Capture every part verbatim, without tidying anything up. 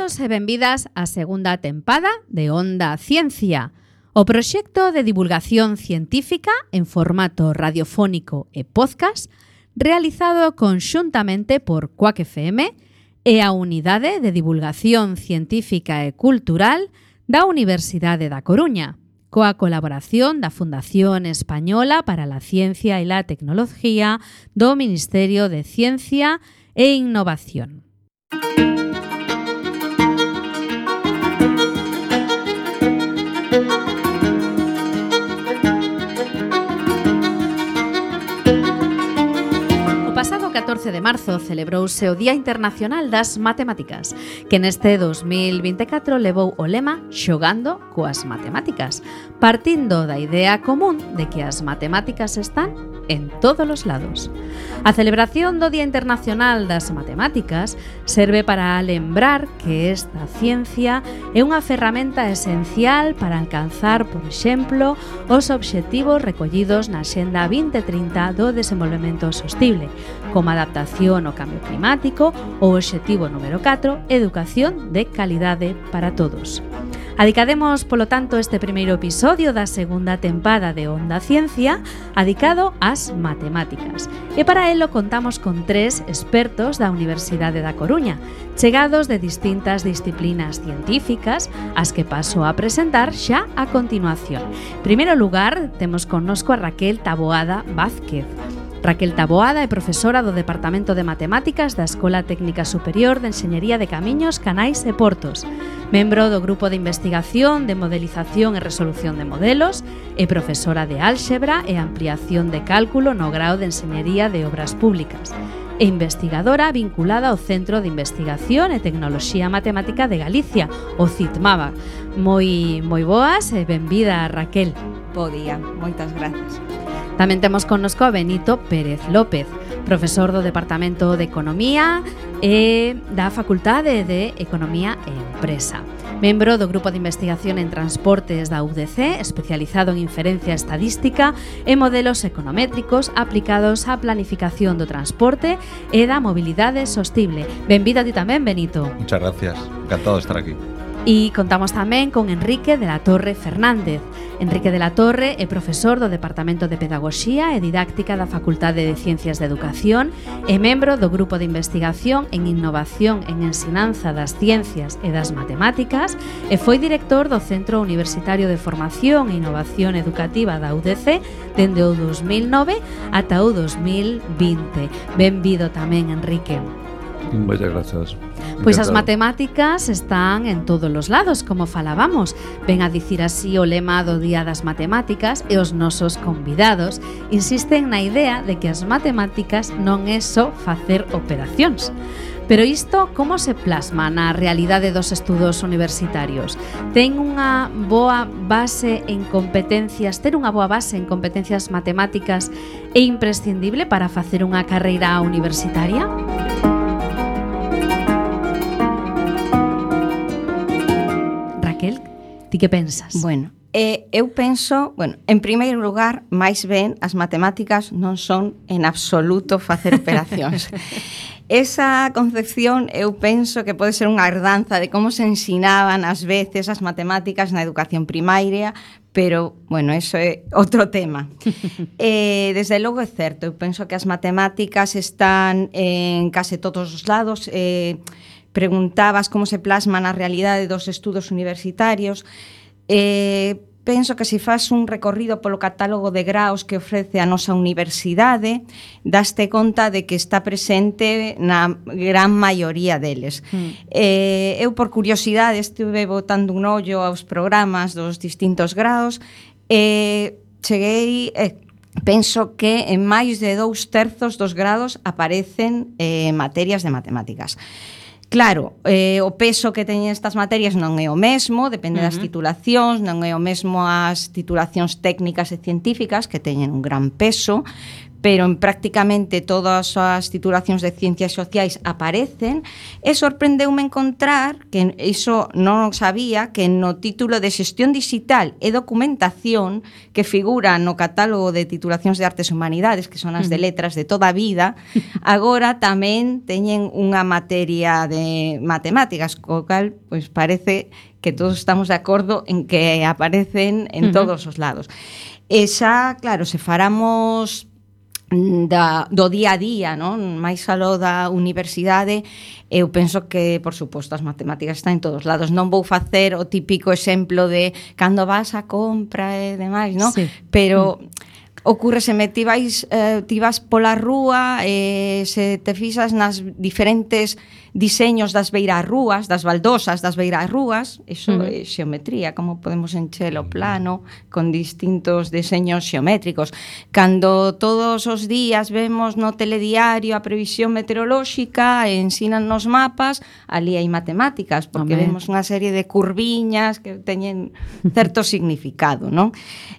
Benvidos e benvidas á segunda tempada de Onda Ciencia, o proxecto de divulgación científica en formato radiofónico e podcast realizado conxuntamente por Quack F M e a Unidade de Divulgación Científica e Cultural da Universidade da Coruña, coa colaboración da Fundación Española para la Ciencia e la Tecnología do Ministerio de Ciencia e Innovación. catorce de marzo celebrouse o Día Internacional das Matemáticas, que neste dos mil vinte e catro levou o lema Xogando coas Matemáticas, partindo da idea común de que as matemáticas están en todos os lados. A celebración do Día Internacional das Matemáticas serve para lembrar que esta ciencia é unha ferramenta esencial para alcanzar, por exemplo, os obxectivos recollidos na Axenda vinte trinta do Desenvolvemento Sostible, como adaptación ao cambio climático ou obxectivo número catro, educación de calidade para todos. Adicademos, polo tanto, este primeiro episodio da segunda tempada de Onda Ciencia adicado ás matemáticas. E para elo contamos con tres expertos da Universidade da Coruña, chegados de distintas disciplinas científicas, as que paso a presentar xa a continuación. En primeiro lugar, temos connosco a Raquel Taboada Vázquez. Raquel Taboada é profesora do Departamento de Matemáticas da Escola Técnica Superior de Enxeñería de Camiños, Canais e Portos, membro do Grupo de Investigación de Modelización e Resolución de Modelos e profesora de Álxebra e Ampliación de Cálculo no grao de Enxeñería de Obras Públicas e investigadora vinculada ao Centro de Investigación e Tecnoloxía Matemática de Galicia, o CITMAVA. Moi, moi boas e benvida, Raquel. Bo día, moitas gracias. Tamén temos connosco a Benito Pérez López, profesor do Departamento de Economía e da Facultade de Economía e Empresa. Membro do Grupo de Investigación en Transportes da U D C, especializado en inferencia estadística e modelos econométricos aplicados á planificación do transporte e da mobilidade sostible. Benvido a ti tamén, Benito. Muchas gracias, encantado de estar aquí. E contamos tamén con Enrique de la Torre Fernández. Enrique de la Torre é profesor do Departamento de Pedagogía e Didáctica da Facultade de Ciencias de Educación e membro do Grupo de Investigación en Innovación en Ensinanza das Ciencias e das Matemáticas e foi director do Centro Universitario de Formación e Innovación Educativa da U D C dende o dos mil nove ata o dos mil vinte. Benvido tamén, Enrique. Moitas gracias. Pois as matemáticas están en todos os lados, como falábamos. Ven a dicir así o lema do Día das Matemáticas e os nosos convidados insisten na idea de que as matemáticas non é só facer operacións. Pero isto como se plasma na realidade dos estudos universitarios? Ten unha boa base en competencias, ter unha boa base en competencias matemáticas é imprescindible para facer unha carreira universitaria? Raquel, ti que pensas? Bueno, eh, eu penso, bueno, en primeiro lugar, máis ben, as matemáticas non son en absoluto facer operacións. Esa concepción eu penso que pode ser unha herdanza de como se ensinaban ás veces as matemáticas na educación primaria, pero, bueno, eso é outro tema. eh, desde logo é certo, eu penso que as matemáticas están en case todos os lados. Eh, preguntabas como se plasma na realidade dos estudos universitarios. Eh, penso que se faz un recorrido polo catálogo de graos que ofrece a nosa universidade, daste conta de que está presente na gran maioría deles. Mm. Eh, eu, por curiosidade, estuve botando un ollo aos programas dos distintos graos e eh, cheguei... Eh, penso que en máis de dous terzos dos grados aparecen eh, materias de matemáticas. Claro, eh, o peso que teñen estas materias non é o mesmo, depende uh-huh. das titulacións, non é o mesmo as titulacións técnicas e científicas, que teñen un gran peso, pero en prácticamente todas as titulacións de ciencias sociais aparecen, e sorprendeume encontrar, que iso non sabía, que no título de Xestión Digital e Documentación, que figura no catálogo de titulacións de Artes e Humanidades, que son as de letras de toda a vida, agora tamén teñen unha materia de matemáticas, co cal pois parece que todos estamos de acordo en que aparecen en uh-huh. todos os lados. E xa, claro, se faramos da, do día a día, non? Máis aló da universidade, eu penso que, por suposto, as matemáticas están en todos lados. Non vou facer o típico exemplo de cando vas a compra e demais, non? Sí. Pero ocurre se me ti vais, eh, ti vas pola rúa e eh, se te fixas nas diferentes diseños das beirarrúas, das baldosas das beirarrúas, iso uh-huh. é xeometría, como podemos encher o plano con distintos diseños xeométricos. Cando todos os días vemos no telediario a previsión meteorolóxica e ensinan nos mapas, ali hai matemáticas, porque Amén. Vemos unha serie de curviñas que teñen certo significado, non?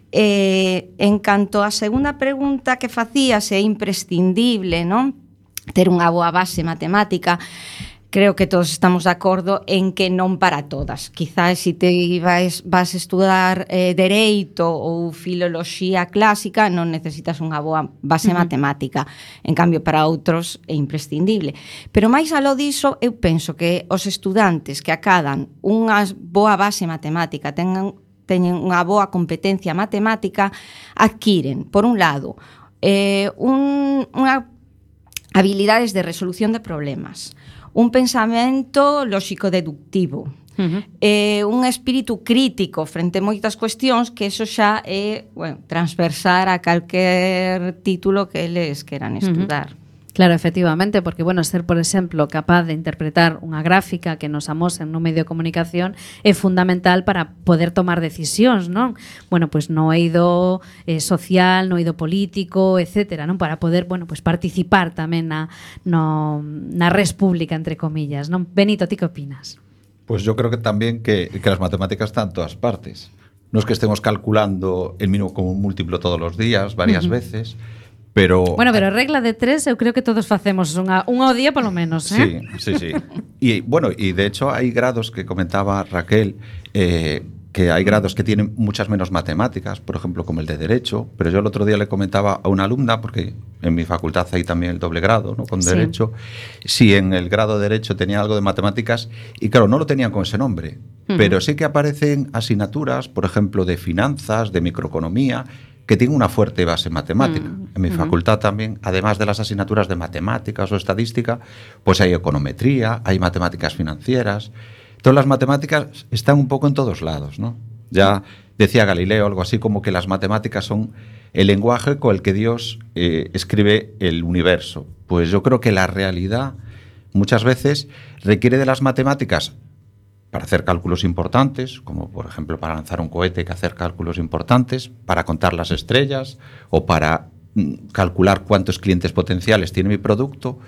Eh, en canto á segunda pregunta que facías, é imprescindible, non? Ter unha boa base matemática. Creo que todos estamos de acordo en que non para todas. Quizás se te vas, vas a estudar eh, Dereito ou Filoloxía Clásica non necesitas unha boa base uh-huh. matemática. En cambio, para outros é imprescindible. Pero máis aló diso, eu penso que os estudantes que acadan unha boa base matemática, tengan, teñen unha boa competencia matemática, adquiren, por un lado, eh, un, unha habilidades de resolución de problemas, un pensamento lóxico-deductivo, uh-huh. eh, un espírito crítico frente a moitas cuestións, que eso xa é, bueno, transversar a calquer título que eles queran estudar. Uh-huh. Claro, efectivamente, porque, bueno, ser, por exemplo, capaz de interpretar unha gráfica que nos amosen no medio de comunicación é fundamental para poder tomar decisións, non? Bueno, pois no eido eh, social, no eido político, etcétera, non? Para poder, bueno, pois participar tamén na, no, na res pública, entre comillas, non? Benito, ti que opinas? Pues yo creo que también que, que las matemáticas están en todas partes. No es que estemos calculando el mínimo común múltiplo todos los días, varias uh-huh. veces, pero... Bueno, pero regla de tres eu creo que todos facemos unha, unha ao día polo menos, Sí, eh? sí, sí. Y bueno, y de hecho hay grados que comentaba Raquel, eh, que hay grados que tienen muchas menos matemáticas, por ejemplo, como el de Derecho, pero yo el otro día le comentaba a una alumna, porque en mi facultad hay también el doble grado, ¿no? Con Derecho, sí. Si en el grado de Derecho tenía algo de matemáticas, y claro, no lo tenían con ese nombre, uh-huh. pero sí que aparecen asignaturas, por ejemplo, de finanzas, de microeconomía, que tiene una fuerte base matemática. Mm, en mi uh-huh. facultad también, además de las asignaturas de matemáticas o estadística, pues hay econometría, hay matemáticas financieras. Todas las matemáticas están un poco en todos lados, ¿no? Ya decía Galileo algo así como que las matemáticas son el lenguaje con el que Dios eh, escribe el universo. Pues yo creo que la realidad muchas veces requiere de las matemáticas para hacer cálculos importantes, como por ejemplo para lanzar un cohete hay que hacer cálculos importantes, para contar las estrellas o para mm, calcular cuántos clientes potenciales tiene mi producto,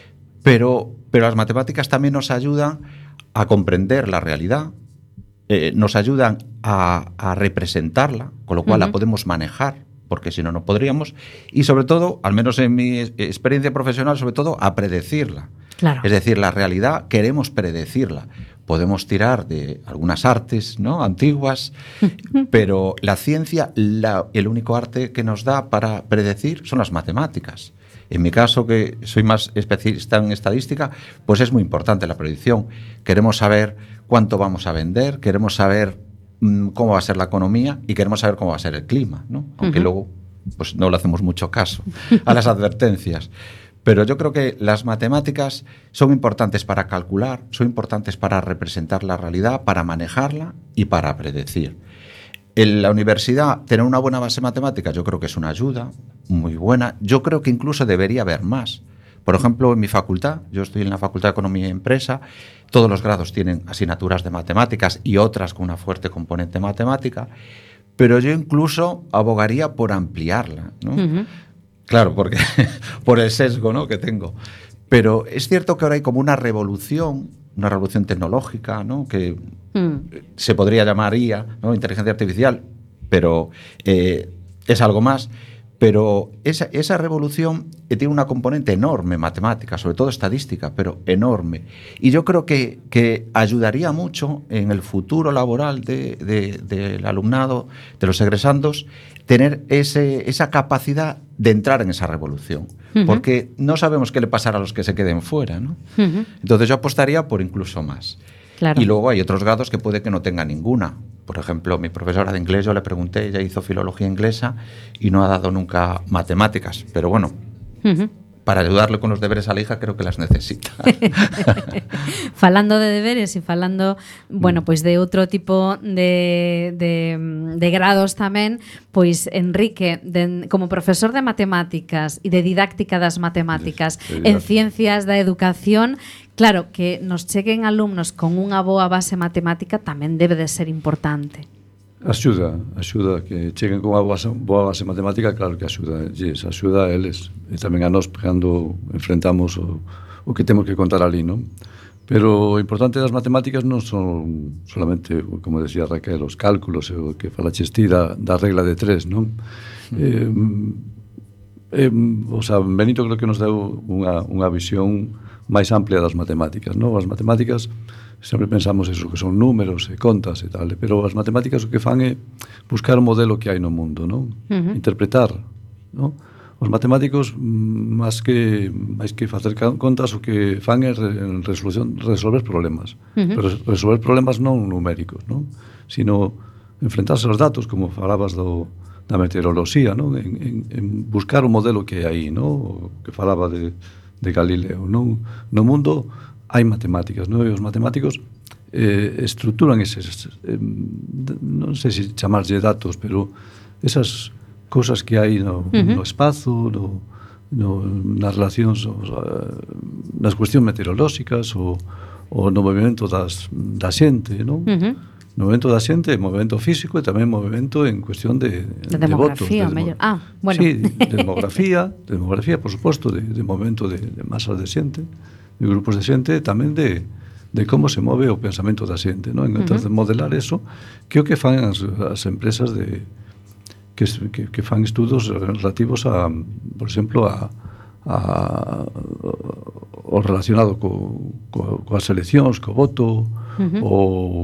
pero, pero las matemáticas también nos ayudan a comprender la realidad, eh, nos ayudan a, a representarla, con lo cual uh-huh. la podemos manejar, porque si no, no podríamos, y sobre todo, al menos en mi experiencia profesional, sobre todo, a predecirla. Claro. Es decir, la realidad queremos predecirla. Podemos tirar de algunas artes, ¿no?, antiguas, pero la ciencia, la, el único arte que nos da para predecir son las matemáticas. En mi caso, que soy más especialista en estadística, pues es muy importante la predicción. Queremos saber cuánto vamos a vender, queremos saber mmm, cómo va a ser la economía y queremos saber cómo va a ser el clima, ¿no? Aunque uh-huh. luego pues no le hacemos mucho caso a las advertencias. Pero yo creo que las matemáticas son importantes para calcular, son importantes para representar la realidad, para manejarla y para predecir. En la universidad, tener una buena base matemática yo creo que es una ayuda muy buena. Yo creo que incluso debería haber más. Por ejemplo, en mi facultad, yo estoy en la Facultad de Economía y Empresa, todos los grados tienen asignaturas de matemáticas y otras con una fuerte componente matemática, pero yo incluso abogaría por ampliarla, ¿no? Uh-huh. Claro, porque por el sesgo, ¿no?, que tengo. Pero es cierto que ahora hay como una revolución, una revolución tecnológica, ¿no?, que mm. se podría llamar I A, ¿no?, inteligencia artificial, pero eh, es algo más. Pero esa, esa revolución tiene una componente enorme matemática, sobre todo estadística, pero enorme. Y yo creo que, que ayudaría mucho en el futuro laboral de, de, del alumnado, de los egresandos, tener ese, esa capacidad de entrar en esa revolución. Uh-huh. Porque no sabemos qué le pasará a los que se queden fuera, ¿no? Uh-huh. Entonces yo apostaría por incluso más. Claro. Y luego hay otros grados que puede que no tenga ninguna. Por ejemplo, mi profesora de inglés, yo le pregunté, ella hizo filología inglesa y no ha dado nunca matemáticas. Pero bueno, uh-huh. para ayudarle con los deberes a la hija creo que las necesita. Falando de deberes e falando, bueno, pois de outro tipo de, de, de grados tamén, pois Enrique, de, como profesor de matemáticas e de didáctica das matemáticas sí, en ciencias da educación, claro, que nos cheguen alumnos con unha boa base matemática tamén debe de ser importante. Axuda, axuda que cheguen con unha boa, boa base matemática, claro que axuda, yes, axuda a eles e tamén a nós cando enfrentamos o, o que temos que contar ali, non? Pero o importante das matemáticas non son solamente, como decía Raquel, os cálculos, o que fala Chestira da regla de tres, non? Mm. Eh, eh, o sea, Benito creo que nos deu unha, unha visión máis amplia das matemáticas, non? As matemáticas sempre pensamos eso, que son números e contas e tal, pero as matemáticas o que fan é buscar o modelo que hai no mundo, non? Uh-huh. Interpretar, non? Os matemáticos, máis que máis que facer contas, o que fan é resolución, resolver problemas. Uh-huh. Pero resolver problemas non numéricos, non? Sino enfrentarse aos datos, como falabas do, da meteoroloxía, non? En, en, en buscar o modelo que hai aí, non? O que falaba de, de Galileo, non? No mundo hai matemáticas, non? E os matemáticos eh, estruturan eses, eh, non sei se chamarlle datos, pero esas cousas que hai no, uh-huh. no espazo, no, no, nas relacións, o, nas cuestións meteorolóxicas, o, o no movimento das, da xente, non? Uh-huh. No movimento da xente, movimento físico e tamén movimento en cuestión de, de, de votos. De demografía, ah, bueno. Sí, de demografía, de demografía, por suposto, de, de movimento de, de masas de xente, de grupos de xente, tamén de, de como se move o pensamento da xente, non? Entón, uh-huh. modelar eso, que é o que fan as, as empresas de que, que, que fan estudos relativos a, por exemplo, a, a o relacionado co, co, coas eleccións, co voto, uh-huh. o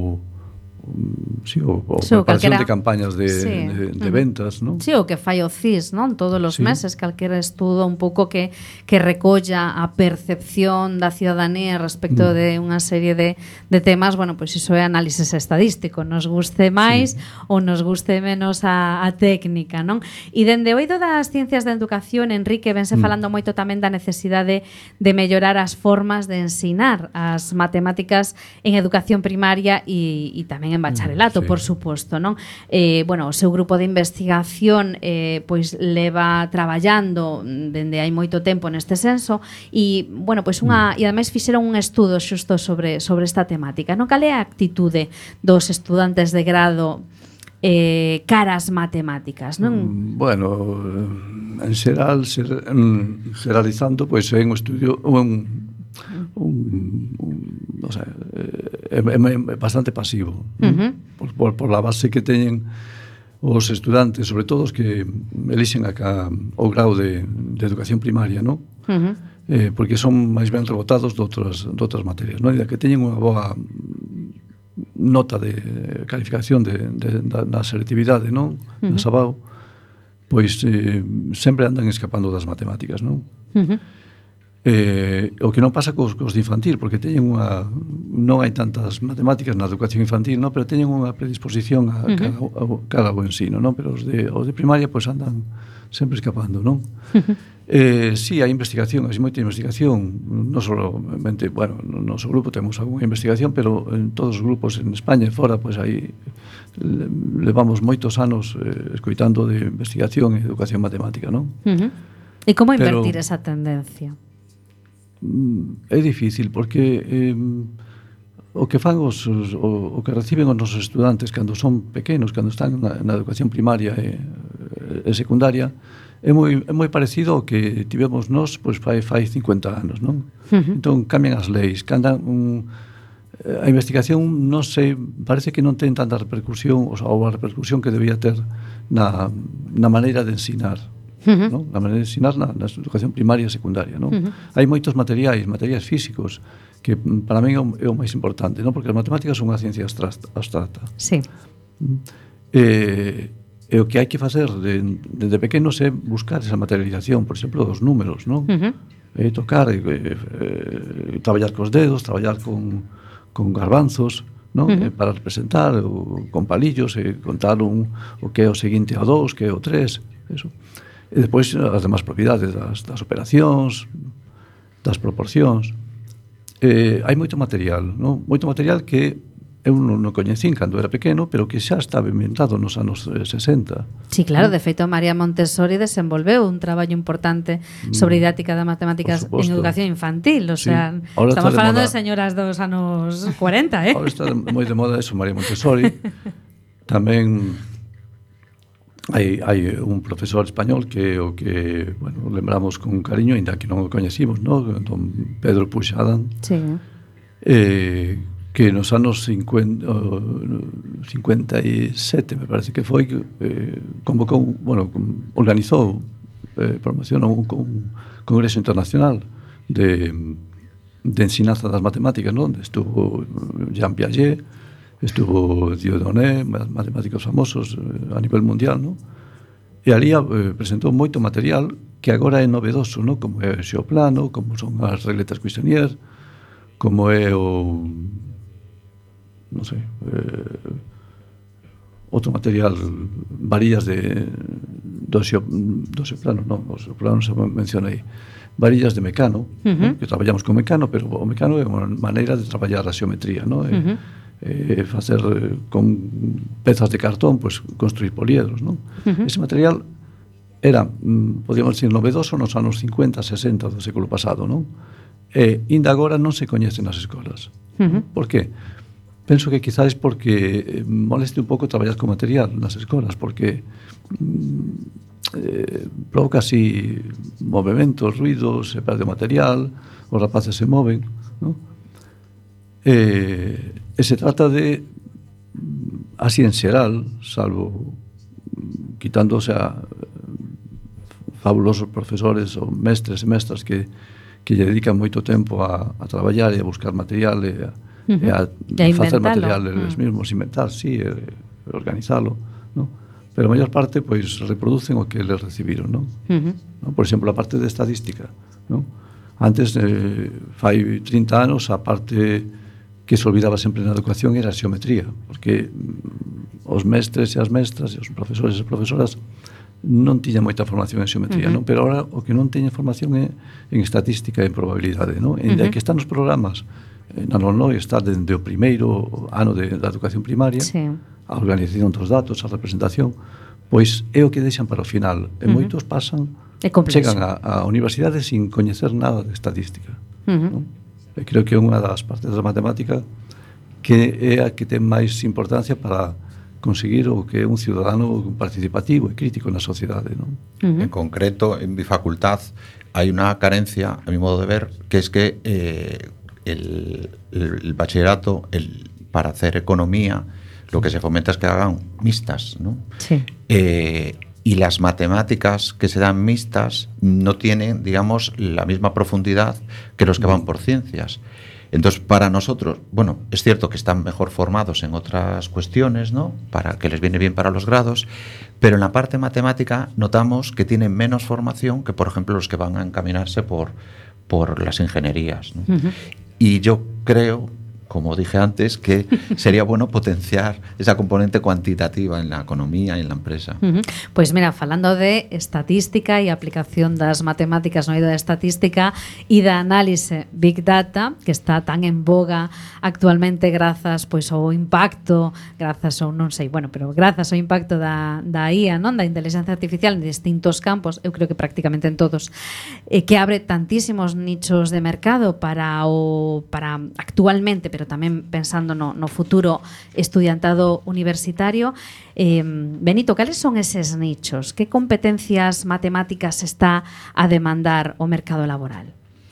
sí, o, o sí, preparación calquera de campañas de, sí. de, de ventas, non? Sí, o que fai o C I S, non? Todos os sí. meses, calquera estudo un pouco que, que recolla a percepción da ciudadanía respecto mm. de unha serie de, de temas, bueno, pois pues iso é análisis estadístico, nos guste máis sí. ou nos guste menos a, a técnica, non? E dende o eido das ciencias da educación, Enrique, vense mm. falando moito tamén da necesidade de mellorar as formas de ensinar as matemáticas en educación primaria e, e tamén en bacharelato, sí. por suposto, non? Eh, bueno, o seu grupo de investigación eh, pois leva traballando dende hai moito tempo neste senso e, bueno, pois unha e ademais fixeron un estudo xusto sobre sobre esta temática, non? Cal é a actitude dos estudantes de grado eh, caras matemáticas, non? Bueno, en xeral, generalizando, pois é un estudio un Un, un, o sea, é, é bastante pasivo, uh-huh. por, por, por la base que teñen os estudantes, sobre todo os que elixen acá o grau de, de educación primaria, non? Uh-huh. Eh, porque son máis ben rebotados de outras, de outras materias, non? E que teñen unha boa nota de calificación de, de, da, da selectividade, non? Uh-huh. Da Sabao, pois eh, sempre andan escapando das matemáticas, non? Uh-huh. Eh, o que non pasa cos, cos de infantil, porque teñen unha, non hai tantas matemáticas na educación infantil, non? Pero teñen unha predisposición a, uh-huh. cada, a, cada o ensino, non? Pero os de, os de primaria pois andan sempre escapando, non? Uh-huh. Eh, sí, hai investigación, hai moita investigación, non solamente, bueno, no noso grupo temos algunha investigación, pero en todos os grupos en España e fora, pois aí levamos moitos anos eh, escoitando de investigación e educación matemática, non? Uh-huh. E como invertir pero, esa tendencia? É difícil porque eh, o que fan os, os o, o que reciben os nosos estudantes cando son pequenos, cando están na, na educación primaria e, e secundaria é moi, é moi parecido ao que tivemos nós pois fai, fai cincuenta anos, non? Uh-huh. Entón cambian as leis, cambian un, a investigación non sei, parece que non ten tanta repercusión ou a repercusión que debía ter na, na maneira de ensinar. Uh-huh. ¿no? Na maneira de ensinar na, na educación primaria e secundaria. ¿no? Uh-huh. Hai moitos materiais, materiais físicos, que para mí é o, é o máis importante, ¿no? Porque as matemáticas son unha ciencia abstracta. Sí. E, e o que hai que facer de, desde pequenos é buscar esa materialización, por exemplo, dos números, ¿no? Uh-huh. E tocar, e, e, traballar cos dedos, traballar con, con garbanzos, ¿no? Uh-huh. Para representar, o, con palillos, e contar un, o que é o seguinte ao dous, que é o tres, eso. E depois as demás propiedades das, das operacións, das proporcións. Eh, hai moito material, ¿no? Moito material que eu non, non coñecín cando era pequeno, pero que xa estaba inventado nos anos sesenta. Sí, claro, de feito María Montessori desenvolveu un traballo importante sobre didáctica de matemáticas en educación infantil, o sí. sea, ahora estamos de falando moda. De señoras dos anos cuarenta, eh? Ahora está moi de moda eso, María Montessori. Tamén hai, hai un profesor español que o que, bueno, lembramos con cariño, ainda que non o coñecimos, ¿no? Don Pedro Puxadán. Sí. Eh, que nos anos cincuenta, cincuenta e sete, me parece que foi, eh, convocou, bueno, organizou, eh, promocionou un, un congreso internacional de, de ensinanza das matemáticas, ¿no? Onde estuvo Jean Piaget, estuvo Dieudonné, matemáticos famosos eh, a nivel mundial, ¿no? E ali eh, presentou moito material que agora é novedoso, ¿no? Como é o xeoplano, como son as regletas Cuisinier, como é o... non sei, eh, outro material, varillas de do xeoplano, non, o xeoplano se mencionei, varillas de mecano, uh-huh. que traballamos con mecano, pero o mecano é unha maneira de traballar a xeometría, non? Uh-huh. Eh, facer con pezas de cartón, pues construir poliedros, non? Uh-huh. Ese material era, podíamos decir, novedoso nos anos cincuenta, sesenta do século pasado, non? E ainda agora non se coñece nas escolas. Uh-huh. Por que? Penso que quizás porque moleste un pouco traballar con material nas escolas, porque eh, provoca así movimentos, ruidos, se perde o material, os rapaces se moven, ¿no? Eh, e se trata de, así en xeral, salvo quitando, o sea, fabulosos profesores ou mestres e mestras que, que lle dedican moito tempo a, a traballar e a buscar material e a Uh-huh. e a, a facer material eles uh-huh. mesmos, inventar, sí, e, e organizalo, ¿no? Pero a maior parte, pois, reproducen o que eles recibiron, ¿no? Uh-huh. ¿no? Por exemplo, a parte de estadística, ¿no? Antes, eh, fai trinta anos, a parte que se olvidaba sempre na educación era a xeometría, porque mm, os mestres e as mestras e os profesores e as profesoras non tiñan moita formación en xeometría, uh-huh. ¿no? Pero ahora o que non teñen formación é en estatística e en probabilidade, ¿no? En uh-huh. que están os programas na NONOI está dende o primeiro ano de, da educación primaria, sí. A organización dos datos, a representación, pois é o que deixan para o final. E uh-huh. moitos pasan, chegan á, á universidade sin coñecer nada de estadística. Uh-huh. ¿no? E creo que é unha das partes da matemática que é a que ten máis importancia para conseguir o que é un ciudadano participativo e crítico na sociedade. ¿no? Uh-huh. En concreto, en mi facultad hai unha carencia, a mi modo de ver, que es que eh, El, el, el bachillerato, el, para hacer economía, lo que se fomenta es que hagan mixtas, ¿no? Sí. Eh, y las matemáticas que se dan mixtas no tienen, digamos, la misma profundidad que los que van por ciencias. Entonces, para nosotros, bueno, es cierto que están mejor formados en otras cuestiones, ¿no? Para que les viene bien para los grados, pero en la parte matemática notamos que tienen menos formación que, por ejemplo, los que van a encaminarse por, por las ingenierías, ¿no? Uh-huh. Y yo creo, como dije antes, que sería bueno potenciar esa componente cuantitativa en la economía y en la empresa. Uh-huh. Pois mira, falando de estatística e aplicación das matemáticas no eido da estatística e da análise Big Data, que está tan en boga actualmente grazas pois ao impacto, grazas ou non sei, bueno, pero grazas ao impacto da, da I A, non, da inteligencia artificial en distintos campos, eu creo que prácticamente en todos, eh, que abre tantísimos nichos de mercado para o para actualmente, pero tamén pensando no, no futuro estudiantado universitario. Eh, Benito, cales son eses nichos? Que competencias matemáticas está a demandar o mercado laboral?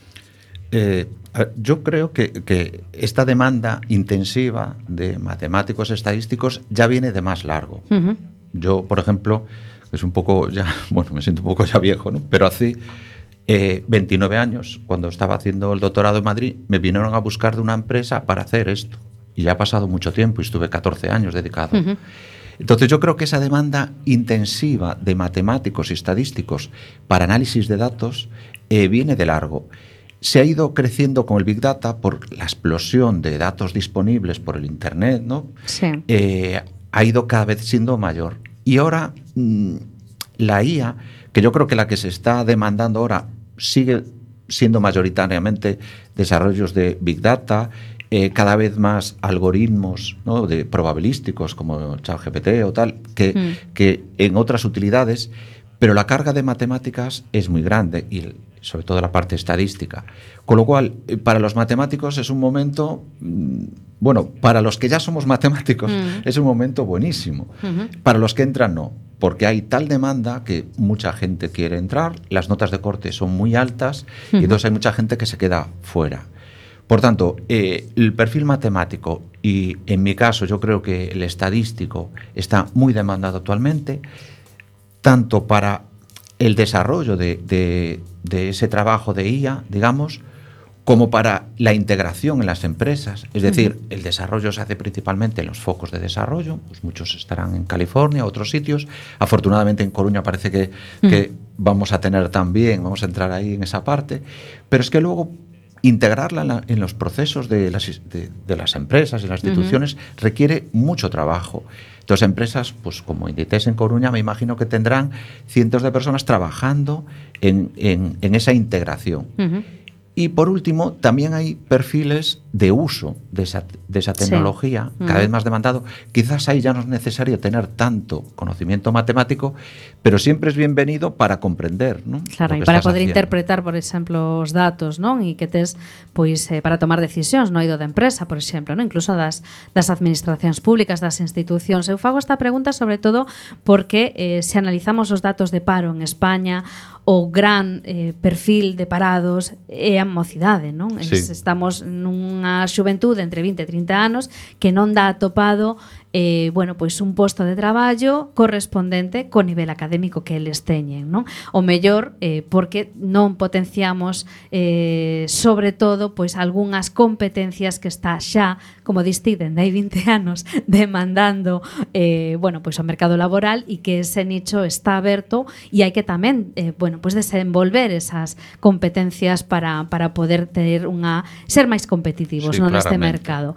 Eh, yo creo que, que esta demanda intensiva de matemáticos estadísticos ya viene de más largo. Uh-huh. Yo, por ejemplo, es un poco ya, bueno, me siento un poco ya viejo, ¿no? Pero hace eh, veintinueve años, cuando estaba haciendo el doctorado en Madrid, me vinieron a buscar de una empresa para hacer esto. Y ya ha pasado mucho tiempo y estuve catorce años dedicado. Uh-huh. Entonces yo creo que esa demanda intensiva de matemáticos y estadísticos para análisis de datos eh, viene de largo. Se ha ido creciendo con el Big Data por la explosión de datos disponibles por el Internet, ¿no? Sí. Eh, ha ido cada vez siendo mayor. Y ahora mmm, la I A, que yo creo que la que se está demandando ahora sigue siendo mayoritariamente desarrollos de Big Data, Eh, cada vez más algoritmos, ¿no?, de probabilísticos como ChatGPT o tal, que, mm. que en otras utilidades, pero la carga de matemáticas es muy grande y sobre todo la parte estadística. Con lo cual, para los matemáticos es un momento, bueno, para los que ya somos matemáticos mm. es un momento buenísimo. Mm-hmm. Para los que entran no, porque hay tal demanda que mucha gente quiere entrar, las notas de corte son muy altas mm-hmm. y entonces hay mucha gente que se queda fuera. Por tanto, eh, el perfil matemático y, en mi caso, yo creo que el estadístico está muy demandado actualmente, tanto para el desarrollo de, de, de ese trabajo de I A, digamos, como para la integración en las empresas. Es decir, uh-huh. el desarrollo se hace principalmente en los focos de desarrollo, pues muchos estarán en California, otros sitios. Afortunadamente en Coruña parece que, uh-huh. que vamos a tener también, vamos a entrar ahí en esa parte, pero es que luego integrarla en, la, en los procesos de las, de, de las empresas y las instituciones uh-huh. requiere mucho trabajo. Entonces, empresas pues como Inditex en Coruña, me imagino que tendrán cientos de personas trabajando en, en, en esa integración. Uh-huh. Y por último, también hay perfiles de uso de esa, de esa tecnología, sí. cada uh-huh. vez más demandado. Quizás ahí ya no es necesario tener tanto conocimiento matemático, pero siempre es bienvenido para comprender, ¿no? Claro, e para poder haciendo. interpretar, por exemplo, os datos, non? E que tes, pois, eh, para tomar decisións no eido da empresa, por exemplo, non? Incluso das, das administracións públicas, das institucións. Eu fago esta pregunta sobre todo porque eh, se analizamos os datos de paro en España, o gran eh, perfil de parados é a mocidade, non? Sí. Estamos nunha xuventude entre vinte e trinta anos que non dá atopado eh, bueno, pois un posto de traballo correspondente co nivel académico que eles teñen, non? O mellor eh, porque non potenciamos eh, sobre todo pois algunhas competencias que está xa, como diste dende hai vinte anos, demandando eh, bueno, pois o mercado laboral e que ese nicho está aberto e hai que tamén eh, bueno, pois desenvolver esas competencias para, para poder ter unha ser máis competitivos, sí, non, neste mercado.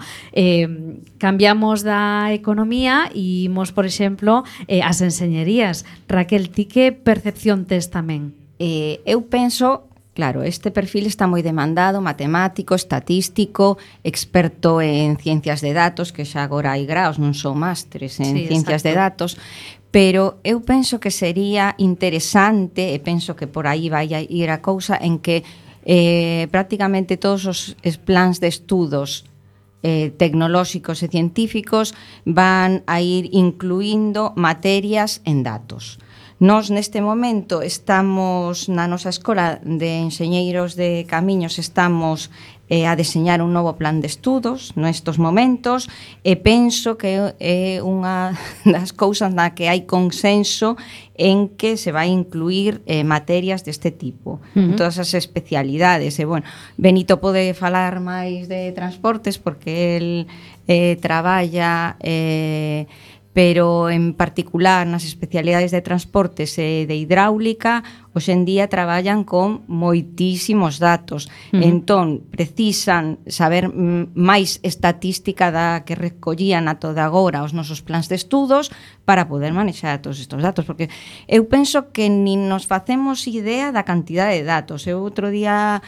Eh, cambiamos da economía e imos, por exemplo, eh, as enseñerías. Raquel, ti que percepción tes tamén? Eh, eu penso, claro, este perfil está moi demandado, matemático, estatístico, experto en ciencias de datos, que xa agora hai graos, non son másteres en sí, ciencias exacto. de datos, pero eu penso que sería interesante, e penso que por aí vai a ir a cousa, en que eh, prácticamente todos os plans de estudos Eh, tecnolóxicos e científicos van a ir incluindo materias en datos. Nós neste momento estamos na nosa escola de enxeñeiros de camiños, estamos eh, a deseñar un novo plan de estudos nestos momentos e penso que é unha das cousas na que hai consenso en que se vai incluir eh, materias deste tipo, uh-huh. en todas as especialidades. E, bueno, Benito pode falar máis de transportes porque el eh, traballa eh, pero en particular nas especialidades de transportes e de hidráulica, hoxe en día traballan con moitísimos datos. Uh-huh. Entón, precisan saber máis estatística da que recollían a toda agora os nosos plans de estudos para poder manexar todos estes datos, porque eu penso que nin nos facemos idea da cantidade de datos. Eu outro día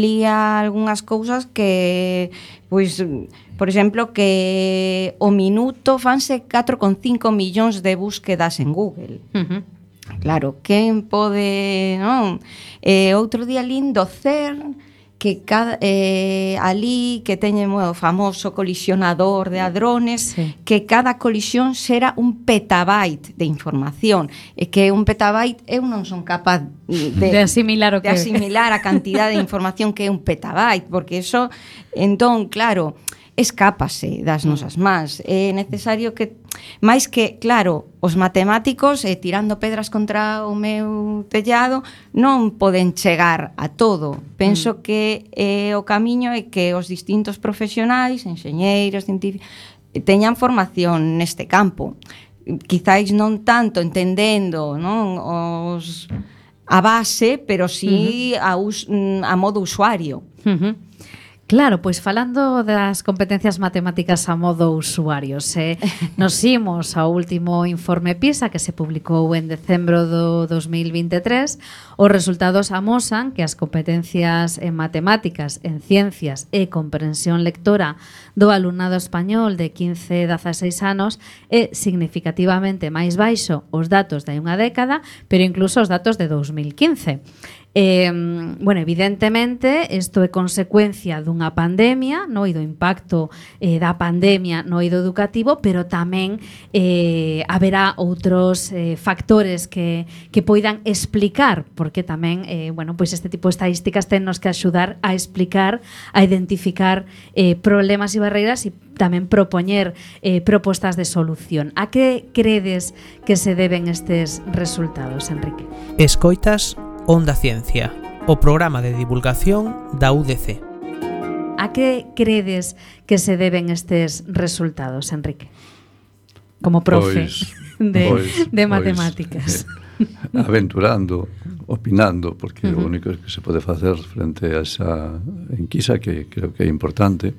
lía algunhas cousas que, pois, por exemplo, que o minuto fanse catro coma cinco millóns de búsquedas en Google. Uh-huh. Claro, quen pode, non? Eh, outro día lindo CERN, que cada, eh, ali que teñen o famoso colisionador de hadrones, sí. que cada colisión xera un petabyte de información, e que un petabyte eu non son capaz de, de asimilar o de que asimilar a cantidad de información que é un petabyte, porque eso, entón, claro, escápase das nosas mans. É necesario que, máis que, claro, os matemáticos, eh, tirando pedras contra o meu tellado, non poden chegar a todo. Penso mm. que eh, o camiño é que os distintos profesionais, enxeñeiros, científicos, teñan formación neste campo. Quizáis non tanto entendendo, non, os, a base, pero sí uh-huh. a, us, a modo usuario. Uh-huh. Claro, pois falando das competencias matemáticas a modo usuarios, eh, nos imos ao último informe PISA que se publicou en decembro do dos mil vinte e tres. Os resultados amosan que as competencias en matemáticas, en ciencias e comprensión lectora do alumnado español de quince a dezaseis anos é significativamente máis baixo os datos de hai unha década, pero incluso os datos de dos mil quince. Eh, bueno, evidentemente, isto é consecuencia dunha pandemia, no, e do impacto eh, da pandemia no eido educativo, pero tamén eh, haberá outros eh, factores que, que poidan explicar, porque tamén, eh, bueno, pois este tipo de estadísticas tennos que axudar a explicar, a identificar eh, problemas e barreiras e tamén propoñer eh, propostas de solución. A que credes que se deben estes resultados, Enrique? Escoitas Onda Ciencia, o programa de divulgación da U D C. A que credes que se deben estes resultados, Enrique? Como profe pois, de, pois, de matemáticas. Pois, eh, aventurando, opinando, porque uh-huh. o único que se pode facer frente a esa enquisa, que creo que é importante,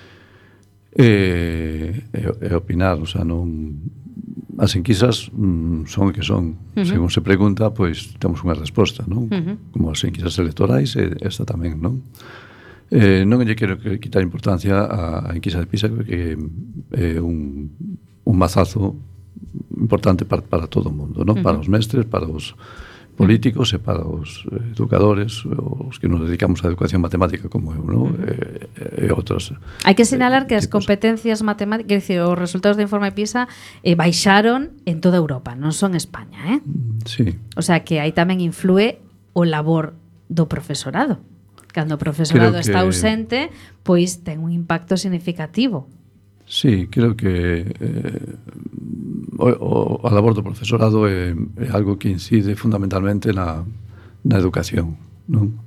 é, é, é opinar, o sea, non... As enquisas mm, son o que son. Uh-huh. Según se pregunta, pois temos unha resposta, non? Uh-huh. Como as enquisas electorais, e esta tamén, non? Eh, non lle quero quitar importancia á, á enquisa de PISA, que é un, un mazazo importante para, para todo o mundo, non? Uh-huh. Para os mestres, para os políticos e para os educadores, os que nos dedicamos á educación matemática como eu, non? E, e outros. Hai que sinalar que as competencias matemáticas, quer dizer, os resultados do informe PISA eh, baixaron en toda Europa, non son España, eh? Sí. O sea que aí tamén influe o labor do profesorado. Cando o profesorado que... está ausente, pois ten un impacto significativo. Sí, creo que eh, o, o, a labor do profesorado é, é algo que incide fundamentalmente na, na educación, non?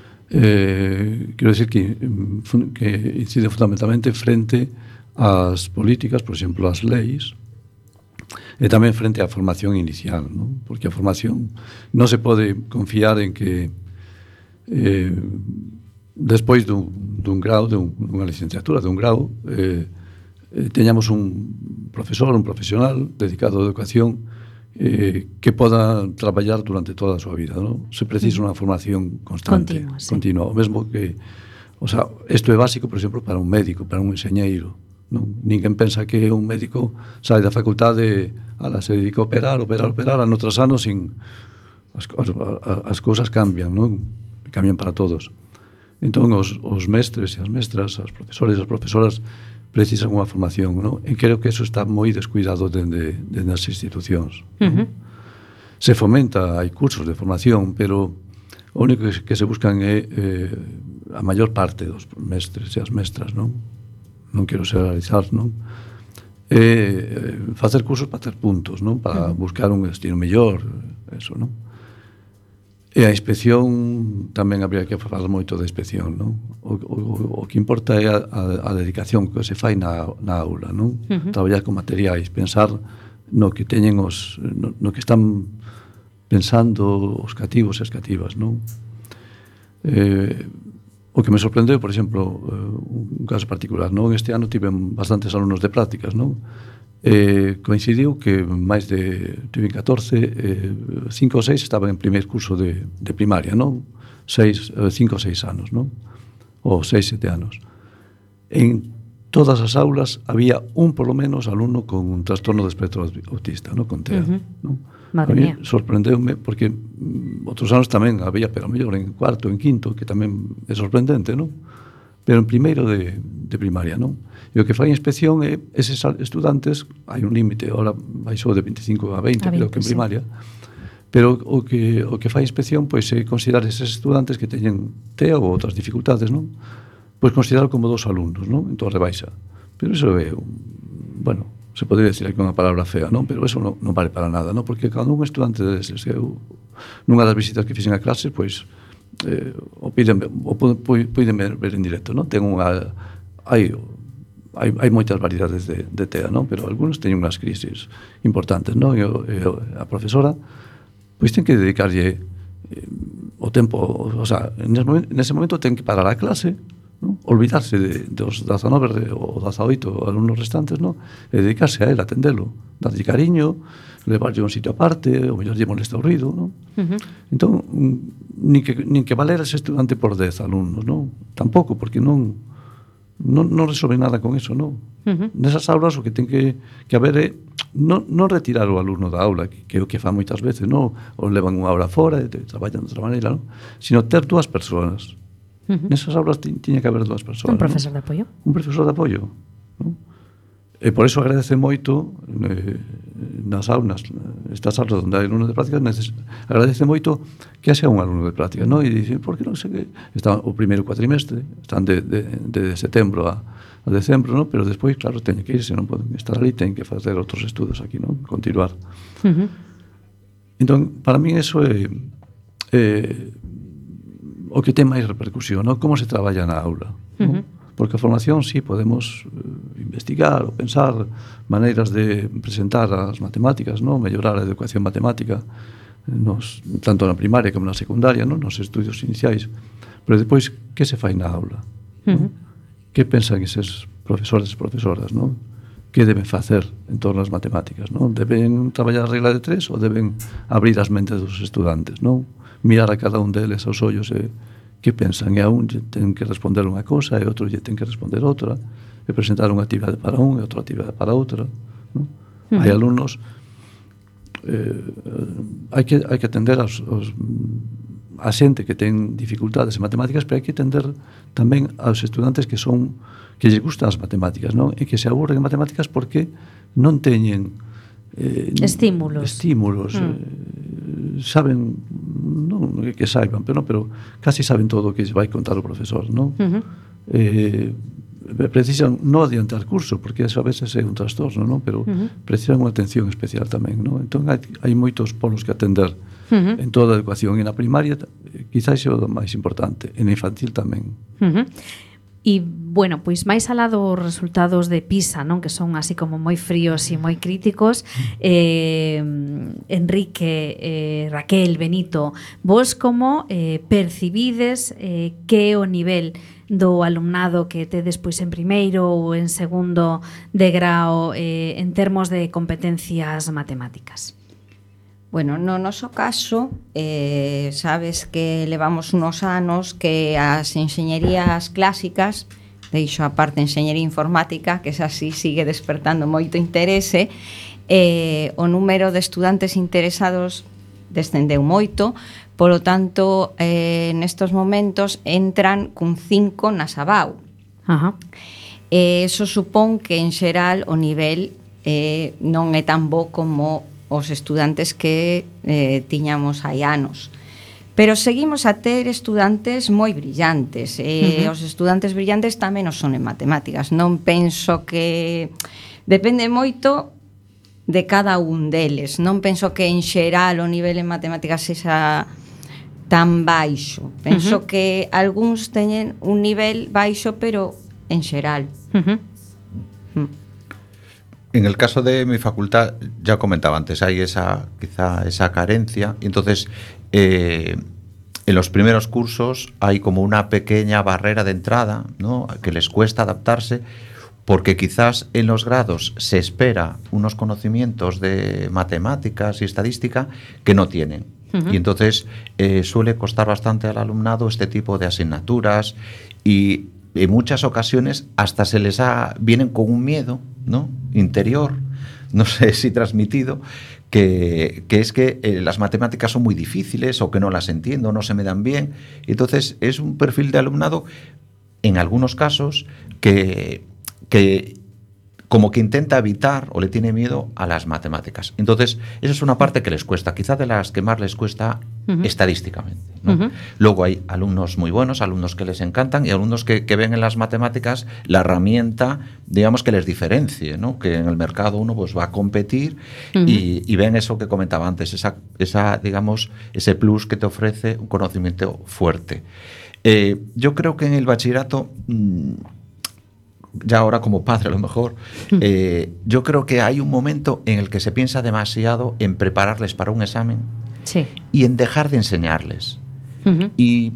Eh, quero decir que, que incide fundamentalmente frente ás políticas, por exemplo, ás leis, e tamén frente á formación inicial, non? Porque a formación non se pode confiar en que eh, despois dun, dun grau, dun, dunha licenciatura, dun grau, eh, teñamos un profesor, un profesional dedicado á educación eh, que poda traballar durante toda a súa vida, non? Se precisa unha formación constante, continua, sí. continua. O mesmo que, o sea, isto é básico, por exemplo, para un médico, para un enxeñeiro, non? Ninguén pensa que un médico sai da facultade, ala, se dedica a operar, operar, operar, ano tras ano, sin as, as, as cousas cambian, non? Cambian para todos. Entón, os, os mestres e as mestras, as profesores e as profesoras precisan unha formación, non? E creo que eso está moi descuidado dende, dende as institucións. Uh-huh. Se fomenta, hai cursos de formación, pero o único que, que se buscan é eh, a maior parte dos mestres e as mestras, non? Non quero generalizar, non? É eh, facer cursos para ter puntos, non? Para uh-huh. buscar un destino mellor, eso, non? E a inspección tamén habría que falar moito da inspección, non? O, o, o que importa é a, a, a dedicación que se fai na, na aula, non? Uh-huh. Traballar con materiais, pensar no que teñen os no, no que están pensando os cativos e as cativas, non? Eh, o que me sorprendeu, por exemplo, un caso particular, non? Este ano tiven bastantes alumnos de prácticas, non? Eh, coincidiu que máis de tiven catorce, eh, cinco ou seis estaban en primeiro curso de, de primaria, non? Seis, eh, cinco ou seis anos, non? Ou seis, sete anos. En todas as aulas había un, polo menos, alumno con un trastorno de espectro autista, non? Con T E A, uh-huh. non? Madre mía. Sorprendeume, porque mm, outros anos tamén había, pero mellor en cuarto, en quinto, que tamén é sorprendente, non? Pero en primeiro de, de primaria, non? E o que fai a inspección é eses estudantes, hai un límite, ahora baixou de veinticinco a veinte, creo que en primaria, sí. Pero o que o que fai a inspección pois é considerar eses estudantes que teñen T E A ou outras dificultades, non? pois consideralo como dos alumnos, non? En Torre Baixa. Pero iso é, un, bueno, se podría decir aquí unha palabra fea, non? Pero eso non, non vale para nada, non? Porque cando un estudante deses, eu, nunha das visitas que fixen a clase, pois, eh, o piden, o piden ver en directo, non? Ten unha, hai, hai, hai moitas variedades de, de TEA, non? Pero algúns teñen unhas crisis importantes, non? E, e a profesora, pois ten que dedicarlle o tempo, o sea, nese momento ten que parar a clase, ¿no? Olvidarse de, dos dezanove ou dezaoito alumnos restantes, ¿no? E dedicarse a él, atendelo, darlle cariño, levarlle un sitio aparte, ou mellor lle molesta o ruido, ¿no? Uh-huh. Entón, nin que, nin que valer ese estudante por dez alumnos, ¿no? Tampouco, porque non non, non resolve nada con eso, ¿no? Uh-huh. Nesas aulas o que ten que, que haber é non, non retirar o alumno da aula, que, que é o que fa moitas veces, non? O levan unha aula fora e traballan de outra maneira, non? Sino ter dúas persoas. Uh-huh. Nesas aulas tiña que haber dúas persoas. Un profesor, ¿no?, de apoio. Un profesor de apoio, non? E por eso agradece moito eh, nas aulas, estas aulas onde hai alumnos de práctica, neces, agradece moito que haxa un alumno de práctica, non? E dicen, por que non sei que está o primeiro cuatrimestre, están de, de, de setembro a, a decembro, non? Pero despois, claro, teñen que irse, non poden estar ali, teñen que facer outros estudos aquí, non? Continuar. Uh-huh. Entón, para mí eso é eh, o que ten máis repercusión, non? Como se traballa na aula, non? Uh-huh. Porque a formación, sí, podemos eh, investigar ou pensar maneiras de presentar as matemáticas, non? Mellorar a educación matemática, nos, tanto na primaria como na secundaria, non? Nos estudios iniciais. Pero depois, que se fai na aula? Uh-huh. Que pensan eses profesores e profesoras, non? Que deben facer en torno ás matemáticas, non? Deben traballar a regla de tres ou deben abrir as mentes dos estudantes, non? Mirar a cada un deles aos ollos e que pensan, e a un lle ten que responder unha cosa e outro lle ten que responder outra, e presentar unha actividade para un e outra actividade para outra, non? Uh-huh. Hai alumnos eh, hai que hai que atender aos, aos a xente que ten dificultades en matemáticas, pero hai que atender tamén aos estudantes que son que lles gustan as matemáticas, non? E que se aburren en matemáticas porque non teñen eh, estímulos, estímulos mm. eh, saben, non que saiban, pero, pero casi saben todo o que vai contar o profesor, non? Uh-huh. Eh, precisan non adiantar curso, porque eso a veces é un trastorno, non? Pero uh-huh. precisan unha atención especial tamén, non? Entón hai, hai moitos polos que atender uh-huh. en toda a educación, e na primaria quizás é o máis importante, e na infantil tamén. Uh-huh. E, bueno, pois máis alá dos resultados de PISA, non, que son así como moi fríos e moi críticos, eh, Enrique, eh, Raquel, Benito, vos como eh, percibides eh, que é o nivel do alumnado que tedes pois en primeiro ou en segundo de grao eh, en termos de competencias matemáticas? Bueno, no noso caso, eh, sabes que levamos unos anos que as enxeñerías clásicas, deixo a parte enxeñería informática, que esa sí sigue despertando moito interese, eh, o número de estudantes interesados descendeu moito, polo tanto, eh, nestos momentos entran cun cinco na Sabau. Ajá. Eh, eso supón que, en xeral, o nivel eh, non é tan bo como os estudantes que eh, tiñamos hai anos. Pero seguimos a ter estudantes moi brillantes. E uh-huh. os estudantes brillantes tamén os son en matemáticas. Non penso que... Depende moito de cada un deles. Non penso que en xeral o nivel en matemáticas sexa tan baixo. Penso uh-huh. que algúns teñen un nivel baixo, pero en xeral. Uh-huh. Mm. En el caso de mi facultad, ya comentaba antes, hay esa quizá esa carencia, y entonces eh, en los primeros cursos hay como una pequeña barrera de entrada, ¿no?, que les cuesta adaptarse, porque quizás en los grados se espera unos conocimientos de matemáticas y estadística que no tienen. Uh-huh. Y entonces eh, suele costar bastante al alumnado este tipo de asignaturas, y en muchas ocasiones hasta se les ha, vienen con un miedo, ¿no?, interior, no sé si transmitido, que, que es que eh, las matemáticas son muy difíciles, o que no las entiendo, no se me dan bien. Entonces es un perfil de alumnado, en algunos casos, que, que como que intenta evitar o le tiene miedo a las matemáticas. Entonces esa es una parte que les cuesta, quizá de las que más les cuesta uh-huh. estadísticamente, ¿no? Uh-huh. Luego hay alumnos muy buenos, alumnos que les encantan y alumnos que, que ven en las matemáticas la herramienta, digamos, que les diferencie, ¿no? Que en el mercado uno pues va a competir uh-huh. y, y ven eso que comentaba antes, esa, esa, digamos, ese plus que te ofrece un conocimiento fuerte. Eh, yo creo que en el bachillerato, mmm, ya ahora como padre a lo mejor, eh, yo creo que hay un momento en el que se piensa demasiado en prepararles para un examen sí. y en dejar de enseñarles. Uh-huh. Y,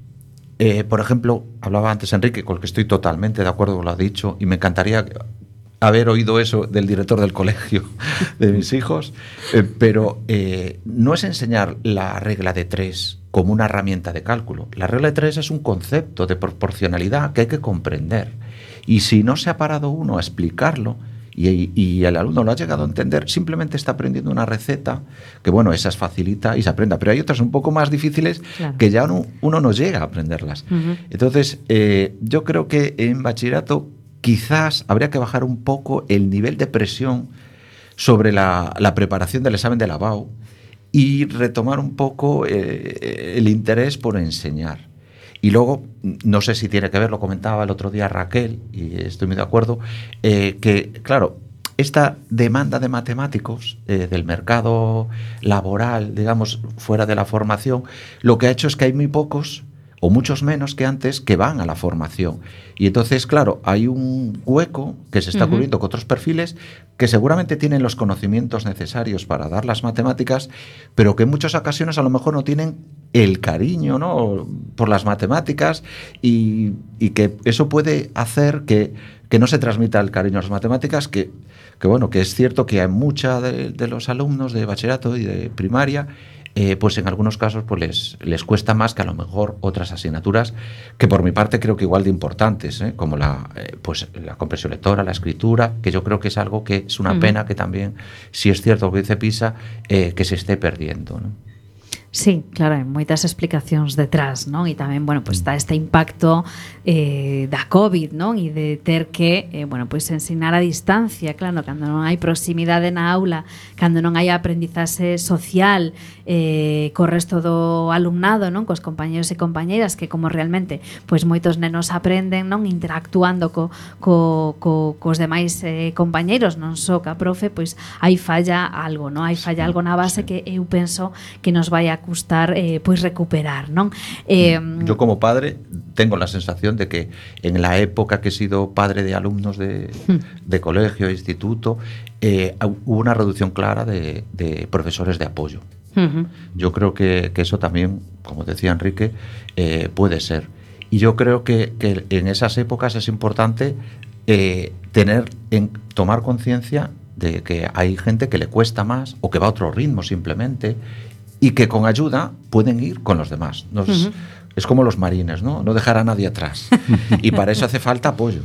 eh, por ejemplo, hablaba antes Enrique, con el que estoy totalmente de acuerdo con lo que ha dicho, y me encantaría haber oído eso del director del colegio de mis hijos, eh, pero eh, no es enseñar la regla de tres como una herramienta de cálculo. La regla de tres es un concepto de proporcionalidad que hay que comprender. Y si no se ha parado uno a explicarlo y, y el alumno lo ha llegado a entender, simplemente está aprendiendo una receta que, bueno, esas facilita y se aprenda. Pero hay otras un poco más difíciles claro. que ya uno, uno no llega a aprenderlas. Uh-huh. Entonces, eh, yo creo que en bachillerato quizás habría que bajar un poco el nivel de presión sobre la, la preparación del examen de la B A U y retomar un poco eh, el interés por enseñar. Y luego, no sé si tiene que ver, lo comentaba el otro día Raquel, y estoy muy de acuerdo, eh, que, claro, esta demanda de matemáticos eh, del mercado laboral, digamos, fuera de la formación, lo que ha hecho es que hay muy pocos, o muchos menos que antes, que van a la formación. Y entonces, claro, hay un hueco que se está uh-huh. cubriendo con otros perfiles que seguramente tienen los conocimientos necesarios para dar las matemáticas, pero que en muchas ocasiones a lo mejor no tienen el cariño, ¿no?, por las matemáticas, y, y que eso puede hacer que, que no se transmita el cariño a las matemáticas, que, que bueno, que es cierto que hay mucha de, de los alumnos de bachillerato y de primaria, Eh, pues en algunos casos pues les, les cuesta más que a lo mejor otras asignaturas que por mi parte creo que igual de importantes, ¿eh? Como la, eh, pues la comprensión lectora, la escritura, que yo creo que es algo que es una uh-huh. pena que también, si es cierto lo que dice PISA, eh, que se esté perdiendo, ¿no? Sí, claro, hai moitas explicacións detrás, non? E tamén, bueno, pues está este impacto eh, da COVID, non? E de ter que, eh, bueno, pues ensinar a distancia, claro, cando non hai proximidade na aula, cando non hai aprendizaxe social eh, co resto do alumnado, non? Cos compañeros e compañeiras, que como realmente, pues moitos nenos aprenden, non? Interactuando co, co, co, cos demais eh, compañeiros, non só ca profe, pois hai falla algo, non? Hai falla algo na base que eu penso que nos vai a costar eh, pois recuperar, ¿no? Eh, Yo como padre tengo la sensación de que en la época que he sido padre de alumnos de, de colegio, instituto, eh, hubo una reducción clara de, de profesores de apoyo. Uh-huh. Yo creo que, que eso también, como decía Enrique, eh, puede ser. Y yo creo que, que en esas épocas es importante eh, tener, en, tomar conciencia de que hay gente que le cuesta más o que va a otro ritmo simplemente, y que con ayuda pueden ir con los demás. Nos, uh-huh. Es como los marines, ¿no? No dejar a nadie atrás. Y para eso hace falta apoyo.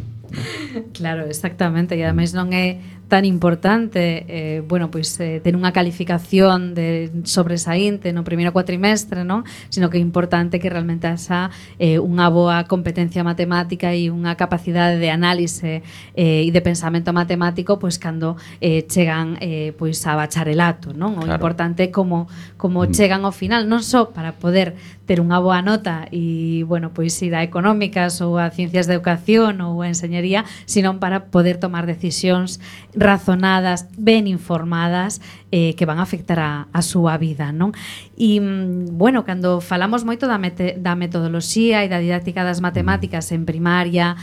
Claro, exactamente. E ademais non é tan importante eh, bueno, pois, eh, ter unha calificación de sobresaínte no primeiro cuatrimestre, non? Sino que é importante que realmente haxa eh, unha boa competencia matemática e unha capacidade de análise eh, e de pensamento matemático pois cando eh, chegan eh, pois a bacharelato, non? O claro. Importante é como, como mm. chegan ao final, non só para poder ter unha boa nota e, bueno, pois ir a económicas ou a ciencias de educación ou a enseñería, sino para poder tomar decisións razonadas, ben informadas, eh, que van a afectar a, a súa vida, non? E, bueno, cando falamos moito da, mete, da metodoloxía e da didáctica das matemáticas en primaria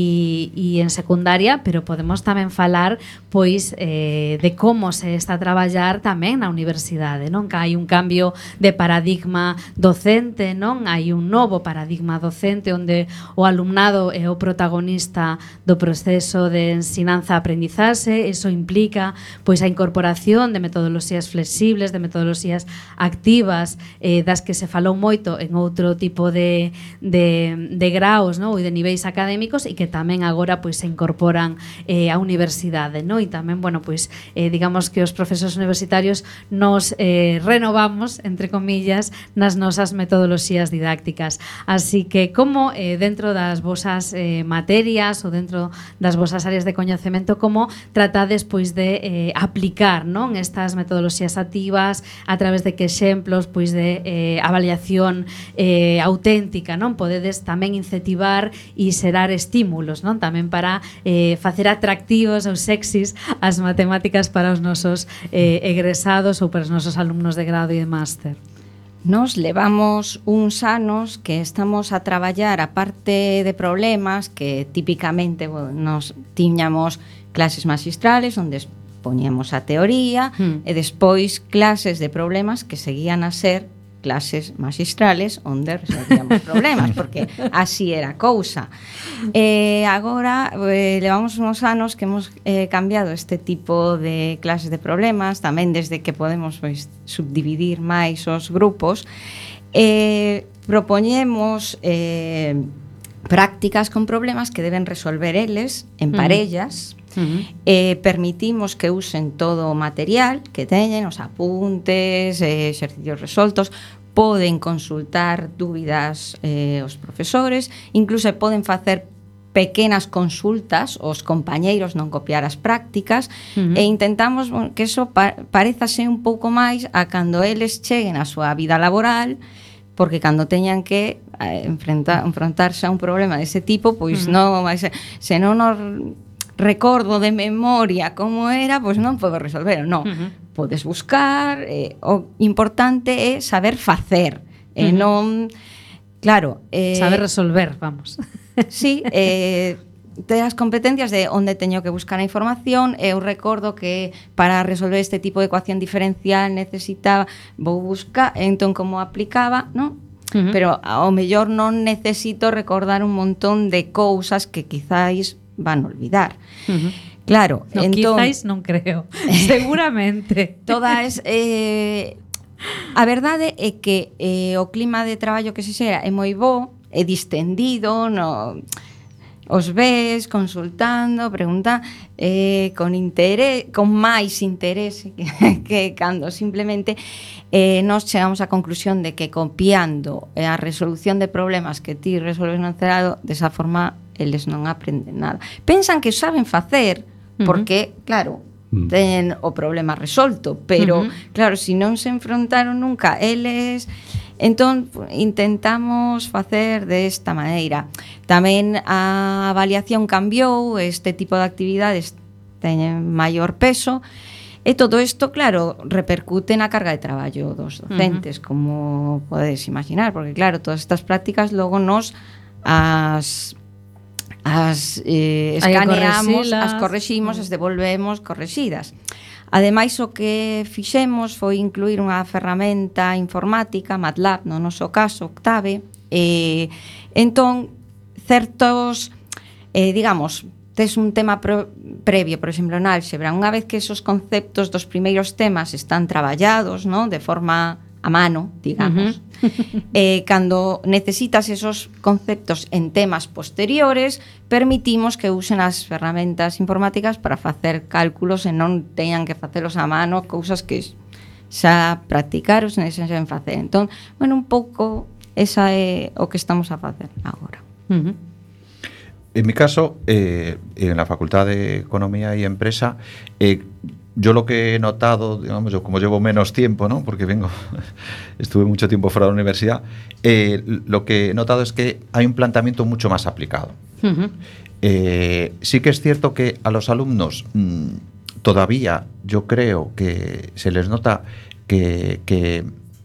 e, e en secundaria, pero podemos tamén falar, pois, eh, de como se está a traballar tamén na universidade, non? Que hai un cambio de paradigma docente, non? Hai un novo paradigma docente onde o alumnado é o protagonista do proceso de ensinanza-aprendizaxe. Eso implica pois a incorporación de metodoloxías flexibles, de metodoloxías activas, eh, das que se falou moito en outro tipo de, de, de graos, non? E de niveis académicos, e que tamén agora pois se incorporan eh, á universidade, non? E tamén, bueno, pois eh, digamos que os profesores universitarios nos eh, renovamos, entre comillas, nas nosas metodoloxías didácticas. Así que como eh, dentro das vosas eh, materias ou dentro das vosas áreas de coñecemento, como tratades pois de eh, aplicar, non, estas metodoloxías activas a través de que exemplos pois de eh, avaliación eh, auténtica, non, podedes tamén incentivar e xerar estímulos, non, tamén para eh, facer atractivos ou sexys as matemáticas para os nosos eh, egresados ou para os nosos alumnos de grado e de máster. Nos levamos uns anos que estamos a traballar a parte de problemas que típicamente bueno, nos tiñamos clases magistrales onde poñíamos a teoría mm. e despois clases de problemas que seguían a ser clases magistrales onde resolvíamos problemas, porque así era a cousa. E agora eh, levamos uns anos que hemos eh, cambiado este tipo de clases de problemas, tamén desde que podemos pois, subdividir máis os grupos. Eh, propoñemos eh, prácticas con problemas que deben resolver eles en parellas. Uh-huh. Eh, permitimos que usen todo o material que teñen, os apuntes, eh, exercicios resoltos, poden consultar dúbidas eh, os profesores, incluso poden facer pequenas consultas aos compañeiros, non copiar as prácticas, uh-huh. e intentamos bueno, que eso pa- parezase un pouco máis a cando eles cheguen á súa vida laboral, porque cando teñan que eh, enfrentar, enfrontarse a un problema dese tipo, pois uh-huh. non vai ser, se non nos recordo de memoria como era, pois non podo resolver, non. Uh-huh. Podes buscar, eh, o importante é saber facer, e uh-huh. non, claro, eh, saber resolver, vamos. Sí, eh ter as competencias de onde teño que buscar a información. Eu recordo que para resolver este tipo de ecuación diferencial necesitaba, vou buscar, entón como aplicaba, non? Uh-huh. Pero ao mellor non necesito recordar un montón de cousas que quizáis van a olvidar. Uh-huh. Claro, no, entón, quizáis non creo, seguramente. Todas eh, a verdade é que eh, o clima de traballo que se xera é moi bo, é distendido, no, os ves consultando, pregunta eh, con interés, con máis interés que, que cando simplemente eh, nos chegamos á conclusión de que copiando a resolución de problemas que ti resolves no encerado, desa forma eles non aprenden nada. Pensan que saben facer, porque, uh-huh. claro, ten o problema resolto, pero, uh-huh. claro, se non se enfrontaron nunca eles, entón intentamos facer desta maneira. Tamén a avaliación cambiou, este tipo de actividades teñen maior peso, e todo isto, claro, repercute na carga de traballo dos docentes, uh-huh. como podedes imaginar, porque, claro, todas estas prácticas logo nos as as eh, escaneamos, as correximos, as devolvemos correxidas. Ademais, o que fixemos foi incluir unha ferramenta informática, MATLAB, no noso caso, Octave, e entón, certos, eh, digamos, tes un tema pro, previo, por exemplo, en álxebra, unha vez que esos conceptos dos primeiros temas están traballados, ¿no?, de forma a mano, digamos, uh-huh. eh, cando necesitas esos conceptos en temas posteriores, permitimos que usen as ferramentas informáticas para facer cálculos e non teñan que facelos a mano, cousas que xa practicaron e xa saben facer. Entón, bueno, un pouco esa é o que estamos a facer agora. Uh-huh. En mi caso, eh, en la Facultad de Economía y Empresa, eh, yo lo que he notado, digamos, yo como llevo menos tiempo, ¿no?, porque vengo, estuve mucho tiempo fuera de la universidad, eh, lo que he notado es que hay un planteamiento mucho más aplicado. Uh-huh. Eh, sí que es cierto que a los alumnos mmm, todavía yo creo que se les nota que, que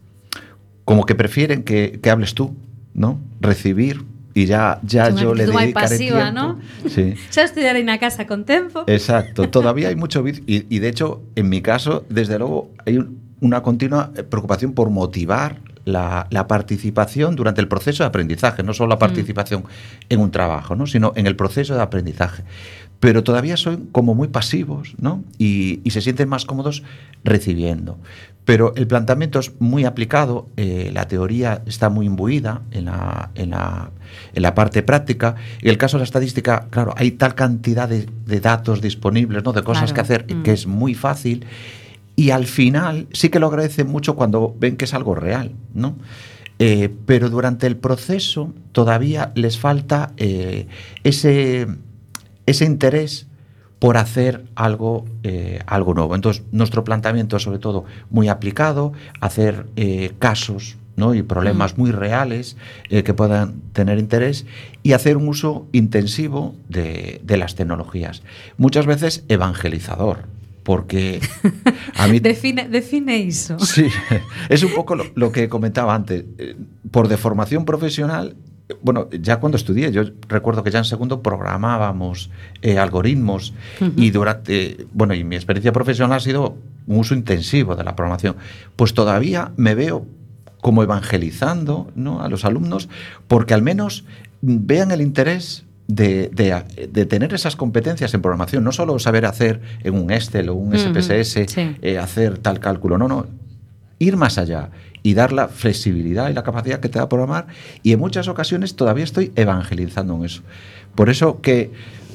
como que prefieren que, que hables tú, ¿no?, recibir. Y ya, ya yo le dedicaré pasiva, tiempo. ¿No? Sí. Ya estudiaré en la casa con tiempo. Exacto. Todavía hay mucho vicio. Y, y de hecho, en mi caso, desde luego, hay un, una continua preocupación por motivar la, la participación durante el proceso de aprendizaje. No solo la participación mm. en un trabajo, ¿no?, sino en el proceso de aprendizaje. Pero todavía son como muy pasivos, ¿no? Y, y se sienten más cómodos recibiendo. Pero el planteamiento es muy aplicado, eh, la teoría está muy imbuida en la, en, la, en la parte práctica. Y el caso de la estadística, claro, hay tal cantidad de, de datos disponibles, ¿no?, de cosas claro. que hacer, mm. que es muy fácil. Y al final sí que lo agradecen mucho cuando ven que es algo real, ¿no? Eh, pero durante el proceso todavía les falta eh, ese... ese interés por hacer algo, eh, algo nuevo. Entonces, nuestro planteamiento es sobre todo muy aplicado, hacer eh, casos, ¿no? y problemas mm. muy reales eh, que puedan tener interés y hacer un uso intensivo de, de las tecnologías. Muchas veces evangelizador, porque a mí... define, define eso. Sí, es un poco lo, lo que comentaba antes. Por deformación profesional, bueno, ya cuando estudié, yo recuerdo que ya en segundo programábamos eh, algoritmos uh-huh. y durante, bueno, y mi experiencia profesional ha sido un uso intensivo de la programación. Pues todavía me veo como evangelizando, ¿no? a los alumnos, porque al menos vean el interés de, de, de tener esas competencias en programación, no solo saber hacer en un Excel o un uh-huh. S P S S, sí. eh, hacer tal cálculo, no, no, ir más allá y dar la flexibilidad y la capacidad que te da programar, y en muchas ocasiones todavía estoy evangelizando en eso. Por eso que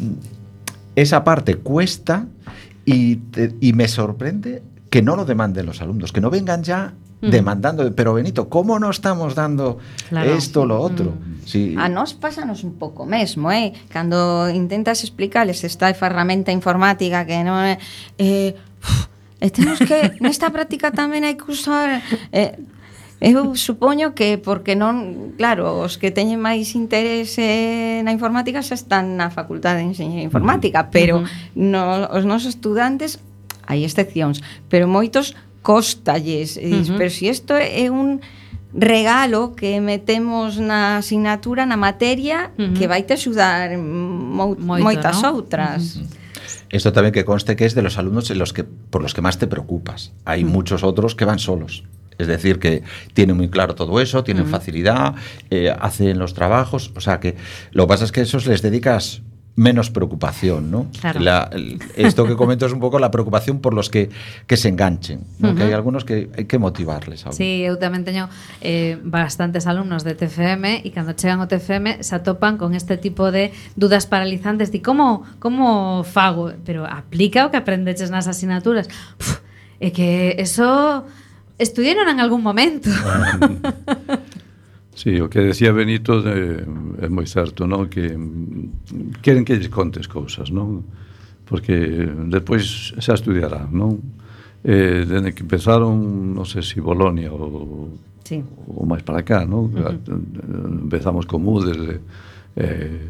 esa parte cuesta y, te, y me sorprende que no lo demanden los alumnos, que no vengan ya Mm. demandando, pero Benito, ¿cómo no estamos dando claro. esto, lo otro? Mm. Sí. A nós pásanos un pouco mesmo, eh? Cando intentas explicarles esta ferramenta informática que non é... Eh, eh, temos que... Nesta práctica tamén hai que usar... Eh, eu supoño que porque non... Claro, os que teñen máis interese na informática xa están na Facultade de Enxeñería Informática, pero uh-huh. no, os nosos estudantes, hai excepcións, pero moitos costalles, uh-huh. pero si isto é un regalo que metemos na asignatura, na materia, uh-huh. que vai te axudar mo- Moito, moitas ¿no? outras. Uh-huh. Esto también que conste que es de los alumnos en los que, por los que más te preocupas. Hay uh-huh. muchos otros que van solos. Es decir, que tienen muy claro todo eso, tienen uh-huh. facilidad, eh, hacen los trabajos. O sea que lo que pasa es que a esos les dedicas menos preocupación, ¿no? Claro. La, el, esto que comento es un pouco la preocupación por los que, que se enganchen, ¿no? Uh-huh. Que hay algunos que hai que motivarles. ¿Sabes? Sí, eu tamén teño eh, bastantes alumnos de T F M e cando chegan ao T F M se atopan con este tipo de dudas paralizantes de como, como fago, pero aplica o que aprendeches nas asignaturas. Uf, é que eso estudiaron en algún momento. Sí, o que decía Benito de, é moi certo, non? Que queren que lles contes cousas, non? Porque despois xa estudiarán, non? Eh, desde que empezaron, non sei se Bolonia ou, sí. ou máis para cá, non? Uh-huh. Empezamos con Moodle eh,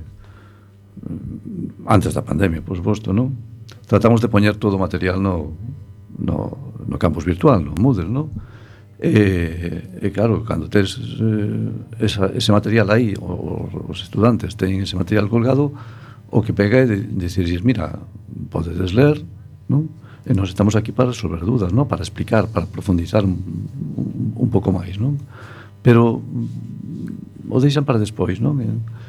antes da pandemia, por suposto, non? Tratamos de poñer todo o material no, no, no campus virtual, no Moodle, non? E, e claro, cando tes eh, esa, ese material aí, o, os estudantes teñen ese material colgado, o que pega é de, de dicirles, mira, podedes ler, non? E nós estamos aquí para resolver dúdas, non? Para explicar, para profundizar un, un, un pouco máis, non? Pero o deixan para despois, non? E,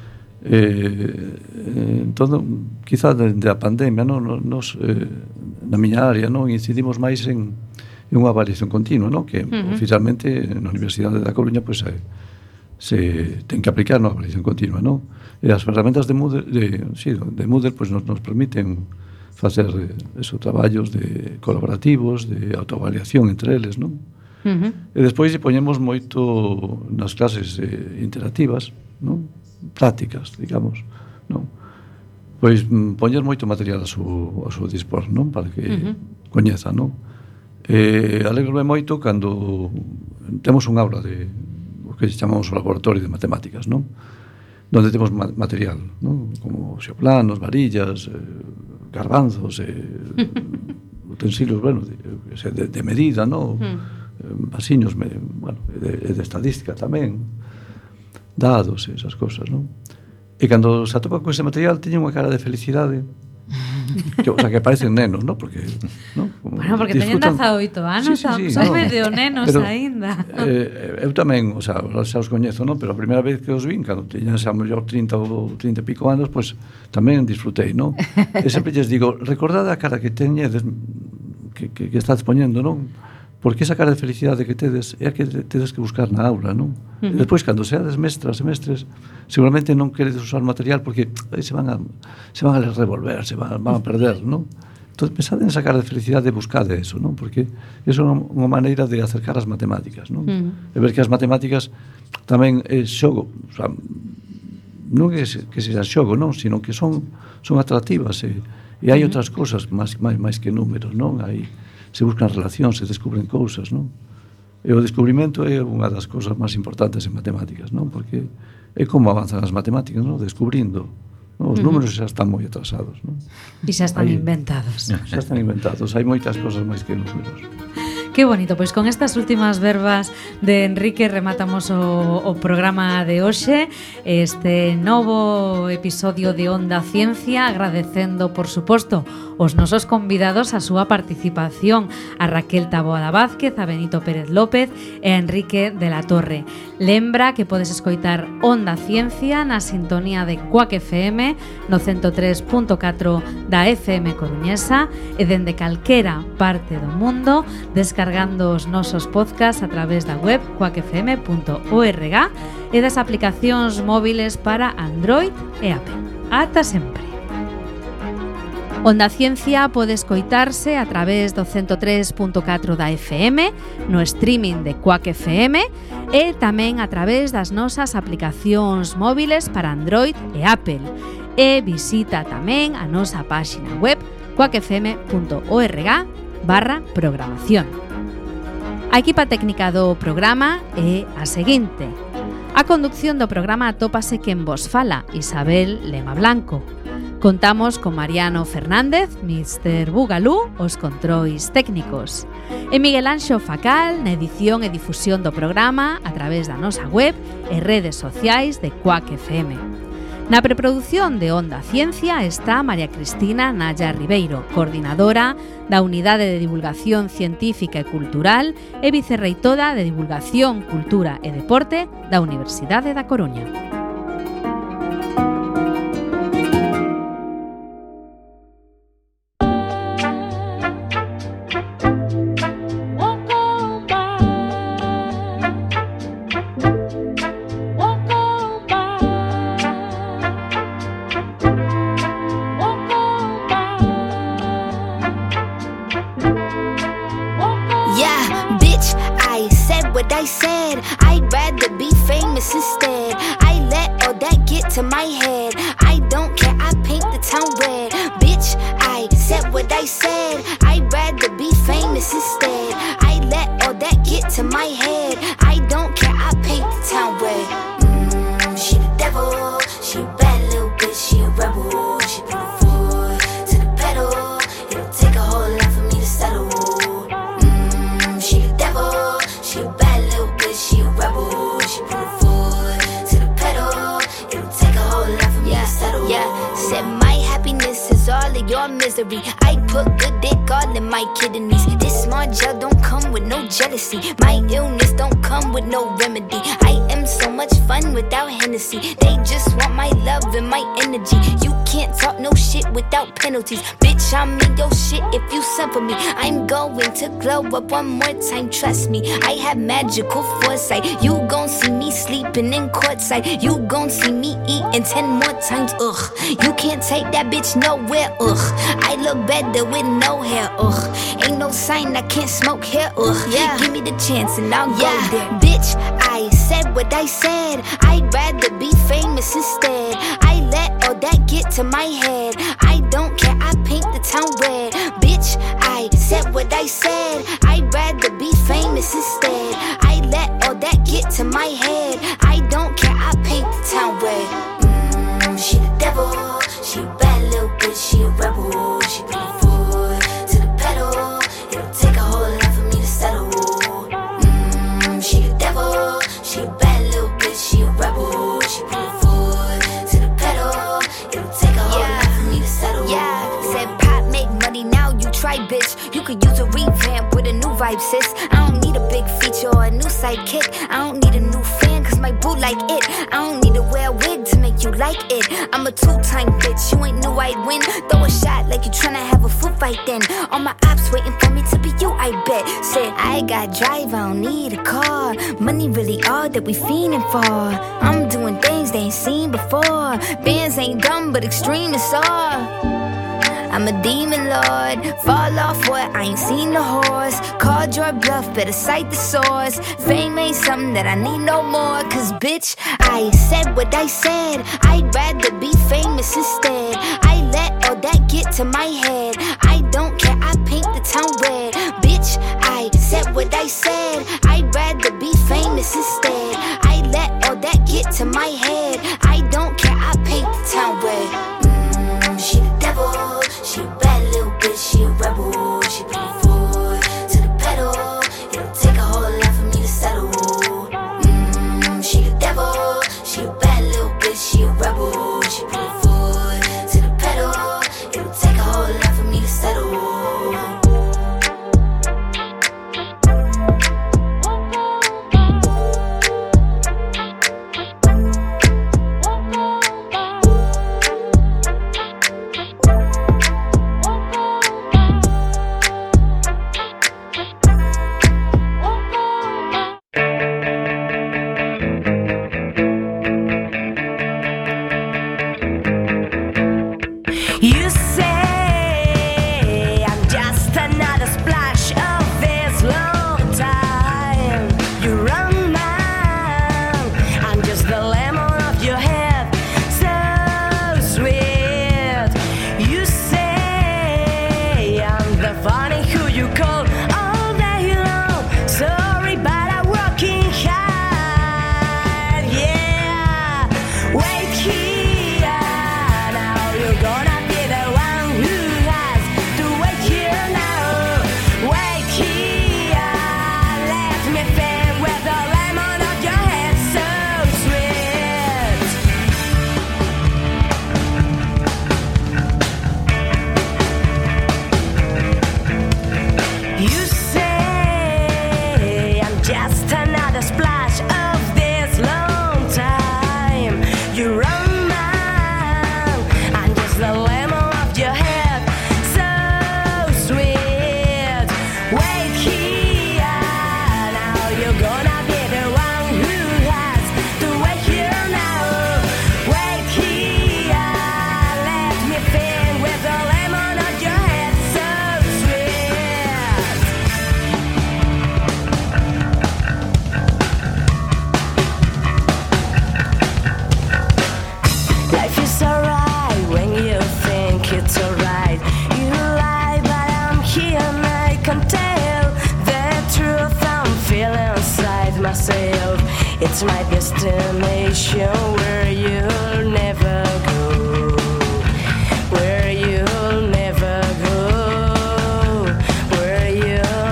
eh, entón, quizá dende a pandemia, non? Nos, eh, na miña área, non? Incidimos máis en é unha avaliación continua, ¿no? Que uh-huh. oficialmente na Universidade da Coruña pues, se, se ten que aplicar na avaliación continua, ¿no? E as ferramentas de Moodle, de, sí, de Moodle pues, nos, nos permiten facer esos traballos de colaborativos, de autoavaliación entre eles, ¿no? Uh-huh. E despois poñemos moito nas clases eh, interactivas, ¿no? Prácticas, digamos, ¿no? Pois poñer moito material a su, a su dispor, ¿no? Para que uh-huh. coñeza, ¿no? Eh, alegro-me moito cando temos un aula de o que chamamos o laboratorio de matemáticas, non? Donde temos ma- material, non? Como xeoplanos, varillas, eh, garbanzos, eh, utensilios, bueno, de, de, de medida, non? Mm. Vasiños, me, bueno, de, de estadística tamén, dados, esas cosas, non? E cando se atopa con ese material teñen unha cara de felicidade. Que, o sea, que parecen nenos, ¿no? Porque, ¿no? Como bueno, porque disfrutan... teñen dezaoito anos, sí, sí, sí, son no. medio nenos pero, aínda. Eh, eu tamén, o sea, xa os coñezo, ¿no? Pero a primeira vez que os vin, cando teñan xa mellor trinta ou trinta e pico anos, pues tamén disfrutei, ¿no? E sempre lles digo, recordade a cara que teñedes que, que, que estás poñendo, non? Porque esa cara de felicidade que tedes é a que tedes que buscar na aula, non? Uh-huh. E despois, cando seades mestras e mestres, seguramente non queredes usar material porque aí se van a, se van a revolver, se van, van a perder, non? Entón, pensade en esa cara de felicidade e buscade eso, non? Porque eso é unha maneira de acercar as matemáticas, non? Uh-huh. E ver que as matemáticas tamén é xogo, o sea, non é que sexa xogo, non, sino que son son atractivas e, e hai outras cousas máis, máis, máis que números, non? Hai, se buscan relacións, se descubren cousas, non? E o descubrimento é unha das cousas máis importantes en matemáticas, non? Porque é como avanzan as matemáticas, non? Descubrindo. Non? Os números xa están moi atrasados, non? E xa están Hai, inventados. Xa están inventados, hai moitas cousas máis que números. Que bonito, pois con estas últimas verbas de Enrique rematamos o, o programa de hoxe, este novo episodio de Onda Ciencia, agradecendo, por suposto, os nosos convidados a súa participación, a Raquel Taboada Vázquez, a Benito Pérez López e a Enrique de la Torre. Lembra que podes escoitar Onda Ciencia na sintonía de Quack F M no ciento tres punto catro da F M coruñesa e dende calquera parte do mundo descargando os nosos podcasts a través da web quack f m punto org e das aplicacións móviles para Android e Apple. Ata sempre. Onda Ciencia pode escoitarse a través do ciento tres punto catro da F M, no streaming de Quack F M e tamén a través das nosas aplicacións móviles para Android e Apple. E visita tamén a nosa páxina web quack f m punto org barra programación. A equipa técnica do programa é a seguinte. A conducción do programa atópase quen vos fala, Isabel Lema Blanco. Contamos con Mariano Fernández, mister Bugalú, os controis técnicos. E Miguel Anxo Facal, na edición e difusión do programa a través da nosa web e redes sociais de Quack F M. Na preproducción de Onda Ciencia está María Cristina Naya Ribeiro, coordinadora da Unidade de Divulgación Científica e Cultural e vicerreitora de Divulgación, Cultura e Deporte da Universidade da Coruña. I said I'd rather be famous instead. I let all that get to my head. I don't care, I paint the town red. Bitch, I said what I said. I'd rather be famous instead. I let all that get to my head. I don't care, I paint the town red. Mm, she the devil, she a bad little bitch, she a rebel. She put her foot to the pedal. It'll take a whole lot for me to settle. Mm, she the devil, she a bad little bitch, she a rebel. She put her foot to the pedal. It'll take a whole lot for me yeah, to settle. Yeah, said my happiness is all of your misery. I put good dick all in my kidneys. This small gel don't come with no jealousy. My illness don't come with no remedy. I am so much fun without Hennessy. They just want my love and my energy. You can't talk no shit without penalties. Bitch, I'm in your shit if you send for me. I'm going to glow up one more time, trust me. I have magical foresight. You gon' see me sleeping in courtside. You gon' see me eating ten more times, ugh. You can't take that bitch nowhere, ugh. I look better with no hair, ugh. Ain't no sign I can't smoke hair, ugh. Yeah. Give me the chance and I'll yeah. go there. Bitch, I said what I said. I'd rather be famous instead. I let all that get to my head. I don't care, I paint the town red. Bitch, I said what I said. I'd rather be famous instead. I let all that get to my head. I don't care, I paint the town red. Mm, she the devil, she a bad little bitch, she a rebel. She put her foot to the pedal. It'll take a whole lot for me to settle. Mm, she the devil, she a bad little bitch, she a rebel. She put her foot to the pedal. It'll take a whole yeah. lot for me to settle. Yeah, said pop make money, now you try, bitch. You could use a revamp with a new vibe, sis. I don't need a big feature or a new sidekick. I don't need a new fan, cause my boo like it. I don't need to wear a wig to make you like it. I'm a two-time bitch, you ain't knew I'd win. Throw a shot like you tryna have a foot fight then. All my ops waiting for me to be you, I bet. Said I got drive, I don't need a car. Money really all that we fiending for. I'm doing things they ain't seen before. Bands ain't dumb, but extreme is all. I'm a demon lord. Fall off what? I ain't seen the horse. Called your bluff, better cite the source. Fame ain't something that I need no more. Cause bitch, I said what I said. I'd rather be famous instead. I let all that get to my head. I don't care, I paint the town red. Bitch, I said what I said. I'd rather be famous instead. I let all that get to my head. I don't care, I paint the town red. Mm, she the devil, she a bad little bitch, she a rebel. She put me forward to the pedal. It'll take a whole lot for me to settle. Mm, she the devil, she a bad little bitch, she a rebel. She put me forward to the pedal. It'll take a whole lot for me to settle. You say I'm just another splash of this long time. You run mine. I'm just the lemon of your head, so sweet. You say I'm the funny who you call all day long. Sorry, but I'm working hard. Yeah, wait here. Now you're gonna splash of this long time. You run mine. I'm just the lemon of your head, so sweet. Wait here. Now you're gonna be the one who has to wait here now. Wait here. Let me think with the lemon of your head, so sweet. Life is alright when you think it's alright. You lie, but I'm here and I can tell the truth I'm feeling inside myself. It's my destination where you